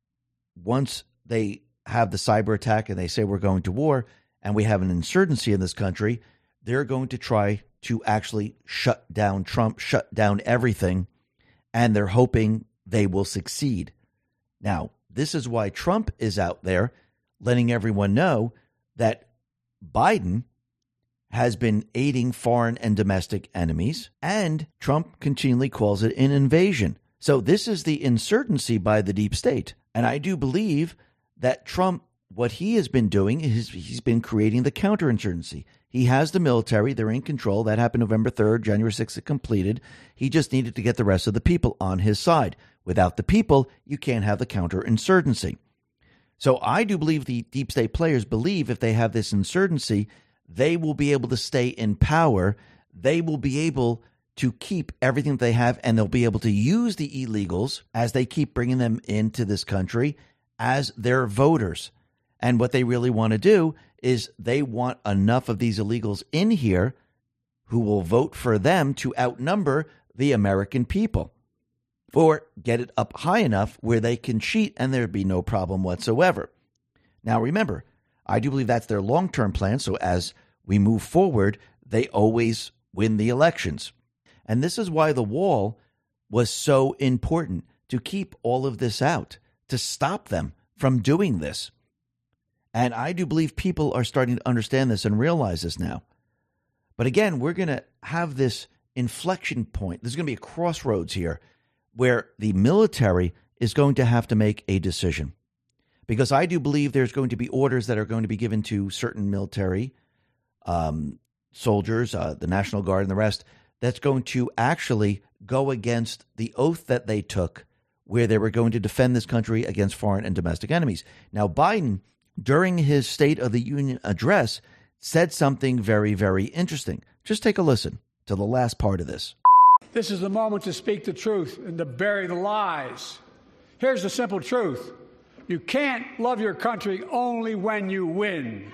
once they have the cyber attack and they say we're going to war and we have an insurgency in this country, they're going to try to actually shut down Trump, shut down everything, and they're hoping they will succeed. Now, this is why Trump is out there letting everyone know that Biden has been aiding foreign and domestic enemies, and Trump continually calls it an invasion. So this is the insurgency by the deep state. And I do believe that Trump, what he has been doing is he's been creating the counterinsurgency. He has the military. They're in control. That happened November third, January sixth, it completed. He just needed to get the rest of the people on his side. Without the people, you can't have the counterinsurgency. So I do believe the deep state players believe if they have this insurgency, they will be able to stay in power. They will be able to keep everything that they have, and they'll be able to use the illegals as they keep bringing them into this country as their voters. And what they really want to do is they want enough of these illegals in here who will vote for them to outnumber the American people, or get it up high enough where they can cheat and there'd be no problem whatsoever. Now, remember, I do believe that's their long-term plan. So as we move forward, they always win the elections. And this is why the wall was so important, to keep all of this out, to stop them from doing this. And I do believe people are starting to understand this and realize this now. But again, we're going to have this inflection point. There's going to be a crossroads here where the military is going to have to make a decision. Because I do believe there's going to be orders that are going to be given to certain military um, soldiers, uh, the National Guard and the rest, that's going to actually go against the oath that they took, where they were going to defend this country against foreign and domestic enemies. Now, Biden, during his State of the Union address, said something very, very interesting. Just take a listen to the last part of this. This is the moment to speak the truth and to bury the lies. Here's the simple truth. You can't love your country only when you win.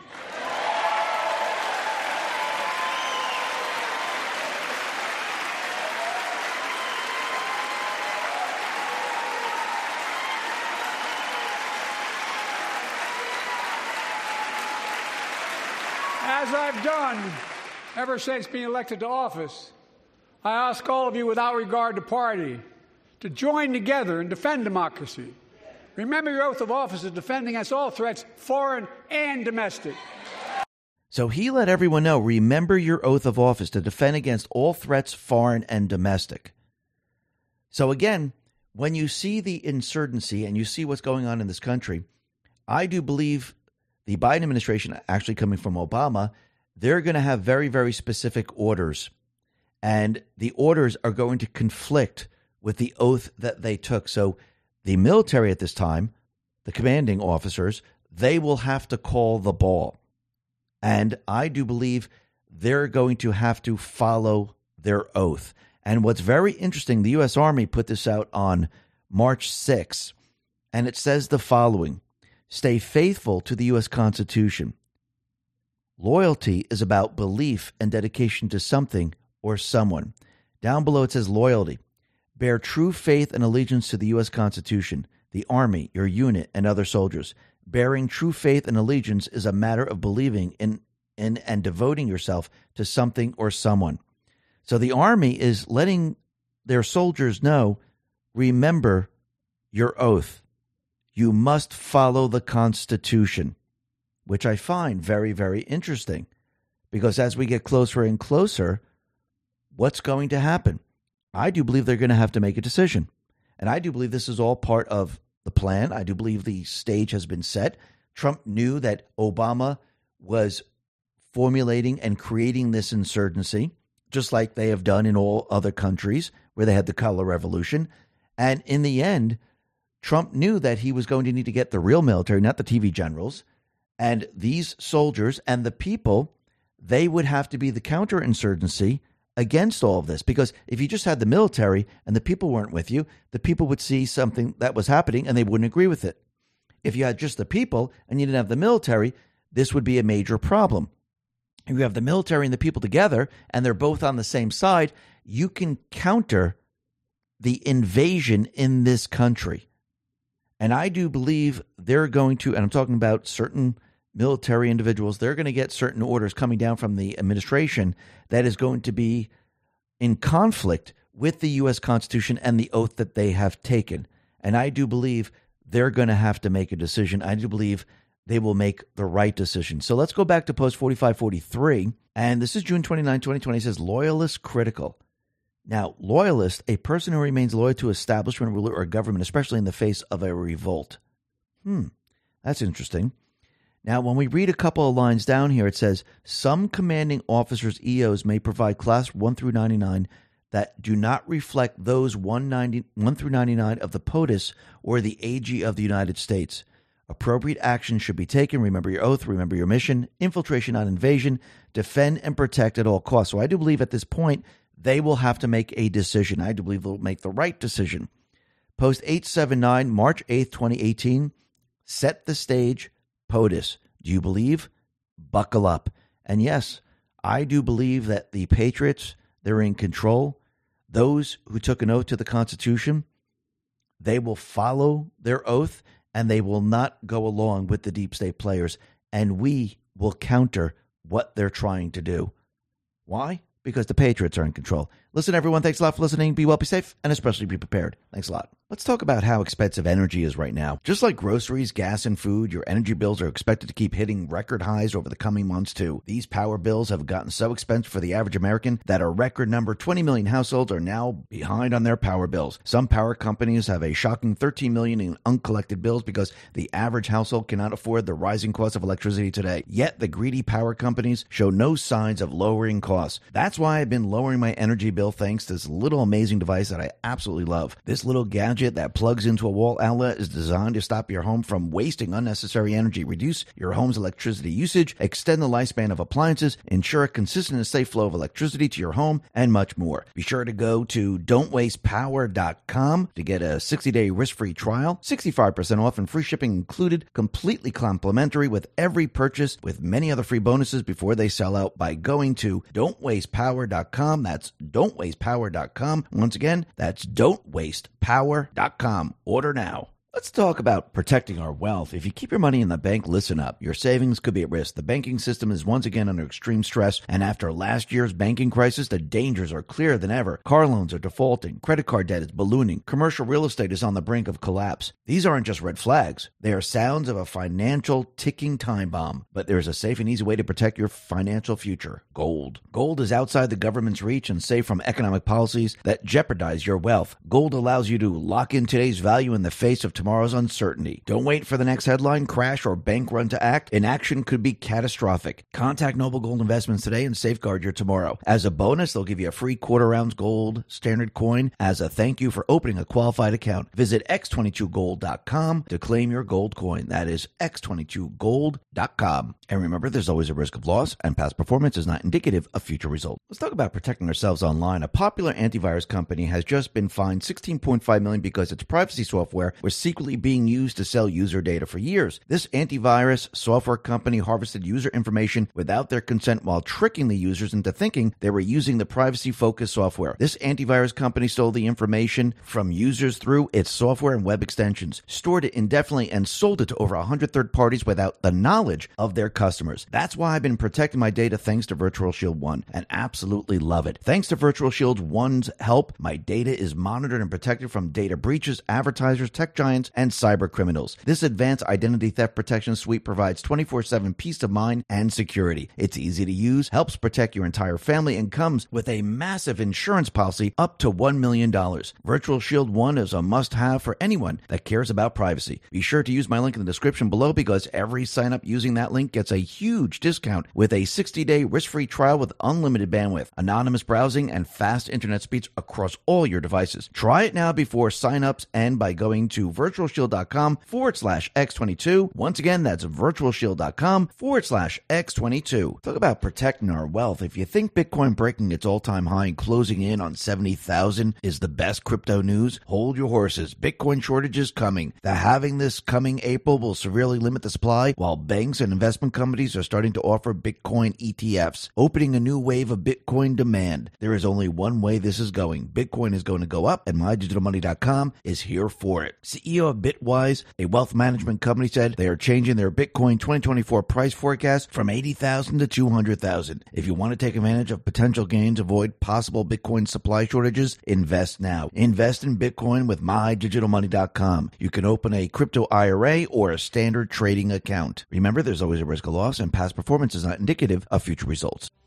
As I've done ever since being elected to office, I ask all of you, without regard to party, to join together and defend democracy, Remember your oath of office to defend against all threats, foreign and domestic. So he let everyone know, remember your oath of office to defend against all threats, foreign and domestic. So again, when you see the insurgency and you see what's going on in this country, I do believe the Biden administration, actually coming from Obama, they're going to have very, very specific orders. And the orders are going to conflict with the oath that they took. So the military at this time, the commanding officers, they will have to call the ball. And I do believe they're going to have to follow their oath. And what's very interesting, the U S Army put this out on March sixth, and it says the following: stay faithful to the U S Constitution. Loyalty is about belief and dedication to something or someone. Down below it says loyalty. Bear true faith and allegiance to the U S Constitution, the Army, your unit, and other soldiers. Bearing true faith and allegiance is a matter of believing in, in and devoting yourself to something or someone. So the Army is letting their soldiers know, remember your oath. You must follow the Constitution, which I find very, very interesting, because as we get closer and closer, what's going to happen? I do believe they're going to have to make a decision. And I do believe this is all part of the plan. I do believe the stage has been set. Trump knew that Obama was formulating and creating this insurgency, just like they have done in all other countries where they had the color revolution. And in the end, Trump knew that he was going to need to get the real military, not the T V generals. And these soldiers and the people, they would have to be the counterinsurgency against all of this. Because if you just had the military and the people weren't with you, the people would see something that was happening and they wouldn't agree with it. If you had just the people and you didn't have the military, this would be a major problem. If you have the military and the people together and they're both on the same side, you can counter the invasion in this country. And I do believe they're going to, and I'm talking about certain military individuals, they're going to get certain orders coming down from the administration that is going to be in conflict with the U S Constitution and the oath that they have taken. And I do believe they're going to have to make a decision. I do believe they will make the right decision. So let's go back to post forty-five forty-three. And this is June twenty-ninth, twenty twenty. It says loyalist critical. Now, loyalist, a person who remains loyal to establishment, ruler, or government, especially in the face of a revolt. Hmm, that's interesting. Now, when we read a couple of lines down here, it says, some commanding officers' E Os may provide class one through ninety-nine that do not reflect those one through ninety-nine of the POTUS or the A G of the United States. Appropriate action should be taken. Remember your oath. Remember your mission. Infiltration, not invasion. Defend and protect at all costs. So I do believe at this point, they will have to make a decision. I do believe they'll make the right decision. Post eight seventy-nine, March eighth, twenty eighteen. Set the stage. POTUS. Do you believe? Buckle up. And yes, I do believe that the Patriots, they're in control. Those who took an oath to the Constitution, they will follow their oath and they will not go along with the deep state players. And we will counter what they're trying to do. Why? Because the Patriots are in control. Listen, everyone, thanks a lot for listening. Be well, be safe, and especially be prepared. Thanks a lot. Let's talk about how expensive energy is right now. Just like groceries, gas, and food, your energy bills are expected to keep hitting record highs over the coming months, too. These power bills have gotten so expensive for the average American that a record number, twenty million households, are now behind on their power bills. Some power companies have a shocking thirteen million in uncollected bills because the average household cannot afford the rising cost of electricity today. Yet the greedy power companies show no signs of lowering costs. That's why I've been lowering my energy bill thanks to this little amazing device that I absolutely love. This little gadget that plugs into a wall outlet is designed to stop your home from wasting unnecessary energy, reduce your home's electricity usage, extend the lifespan of appliances, ensure a consistent and safe flow of electricity to your home, and much more. Be sure to go to don't waste power dot com to get a sixty day risk-free trial, sixty-five percent off and free shipping included, completely complimentary with every purchase, with many other free bonuses before they sell out by going to don't waste power dot com. That's don't waste power dot com. Once again, that's don't waste power dot com. Order now. Let's talk about protecting our wealth. If you keep your money in the bank, listen up. Your savings could be at risk. The banking system is once again under extreme stress, and after last year's banking crisis, the dangers are clearer than ever. Car loans are defaulting, credit card debt is ballooning, commercial real estate is on the brink of collapse. These aren't just red flags. They are sounds of a financial ticking time bomb. But there is a safe and easy way to protect your financial future. Gold. Gold is outside the government's reach and safe from economic policies that jeopardize your wealth. Gold allows you to lock in today's value in the face of tomorrow's uncertainty. Don't wait for the next headline, crash, or bank run to act. Inaction could be catastrophic. Contact Noble Gold Investments today and safeguard your tomorrow. As a bonus, they'll give you a free quarter ounce gold standard coin as a thank you for opening a qualified account. Visit x twenty-two gold dot com to claim your gold coin. That is x twenty-two gold dot com. And remember, there's always a risk of loss, and past performance is not indicative of future results. Let's talk about protecting ourselves online. A popular antivirus company has just been fined sixteen point five million dollars because its privacy software was secretly being used to sell user data for years. This antivirus software company harvested user information without their consent while tricking the users into thinking they were using the privacy-focused software. This antivirus company stole the information from users through its software and web extensions, stored it indefinitely, and sold it to over one hundred third parties without the knowledge of their customers. That's why I've been protecting my data thanks to Virtual Shield One, and absolutely love it. Thanks to Virtual Shield One's help, my data is monitored and protected from data breaches, advertisers, tech giants, and cyber criminals. This advanced identity theft protection suite provides twenty-four seven peace of mind and security. It's easy to use, helps protect your entire family, and comes with a massive insurance policy up to one million dollars. Virtual Shield One is a must-have for anyone that cares about privacy. Be sure to use my link in the description below because every sign-up using that link gets a huge discount with a sixty day risk-free trial with unlimited bandwidth, anonymous browsing, and fast internet speeds across all your devices. Try it now before sign-ups end by going to virtual shield dot com forward slash x twenty-two. Once again, that's virtual shield dot com forward slash x twenty-two. Talk about protecting our wealth. If you think Bitcoin breaking its all-time high and closing in on seventy thousand is the best crypto news, hold your horses. Bitcoin shortage is coming. The halving this coming April will severely limit the supply, while banks and investment companies are starting to offer Bitcoin E T Fs, opening a new wave of Bitcoin demand. There is only one way this is going. Bitcoin is going to go up, and my digital money dot com is here for it. C E O of Bitwise, a wealth management company, said they are changing their Bitcoin twenty twenty-four price forecast from eighty thousand to two hundred thousand. If you want to take advantage of potential gains, avoid possible Bitcoin supply shortages, invest now. Invest in Bitcoin with my digital money dot com. You can open a crypto I R A or a standard trading account. Remember, there's always a risk of loss, and past performance is not indicative of future results.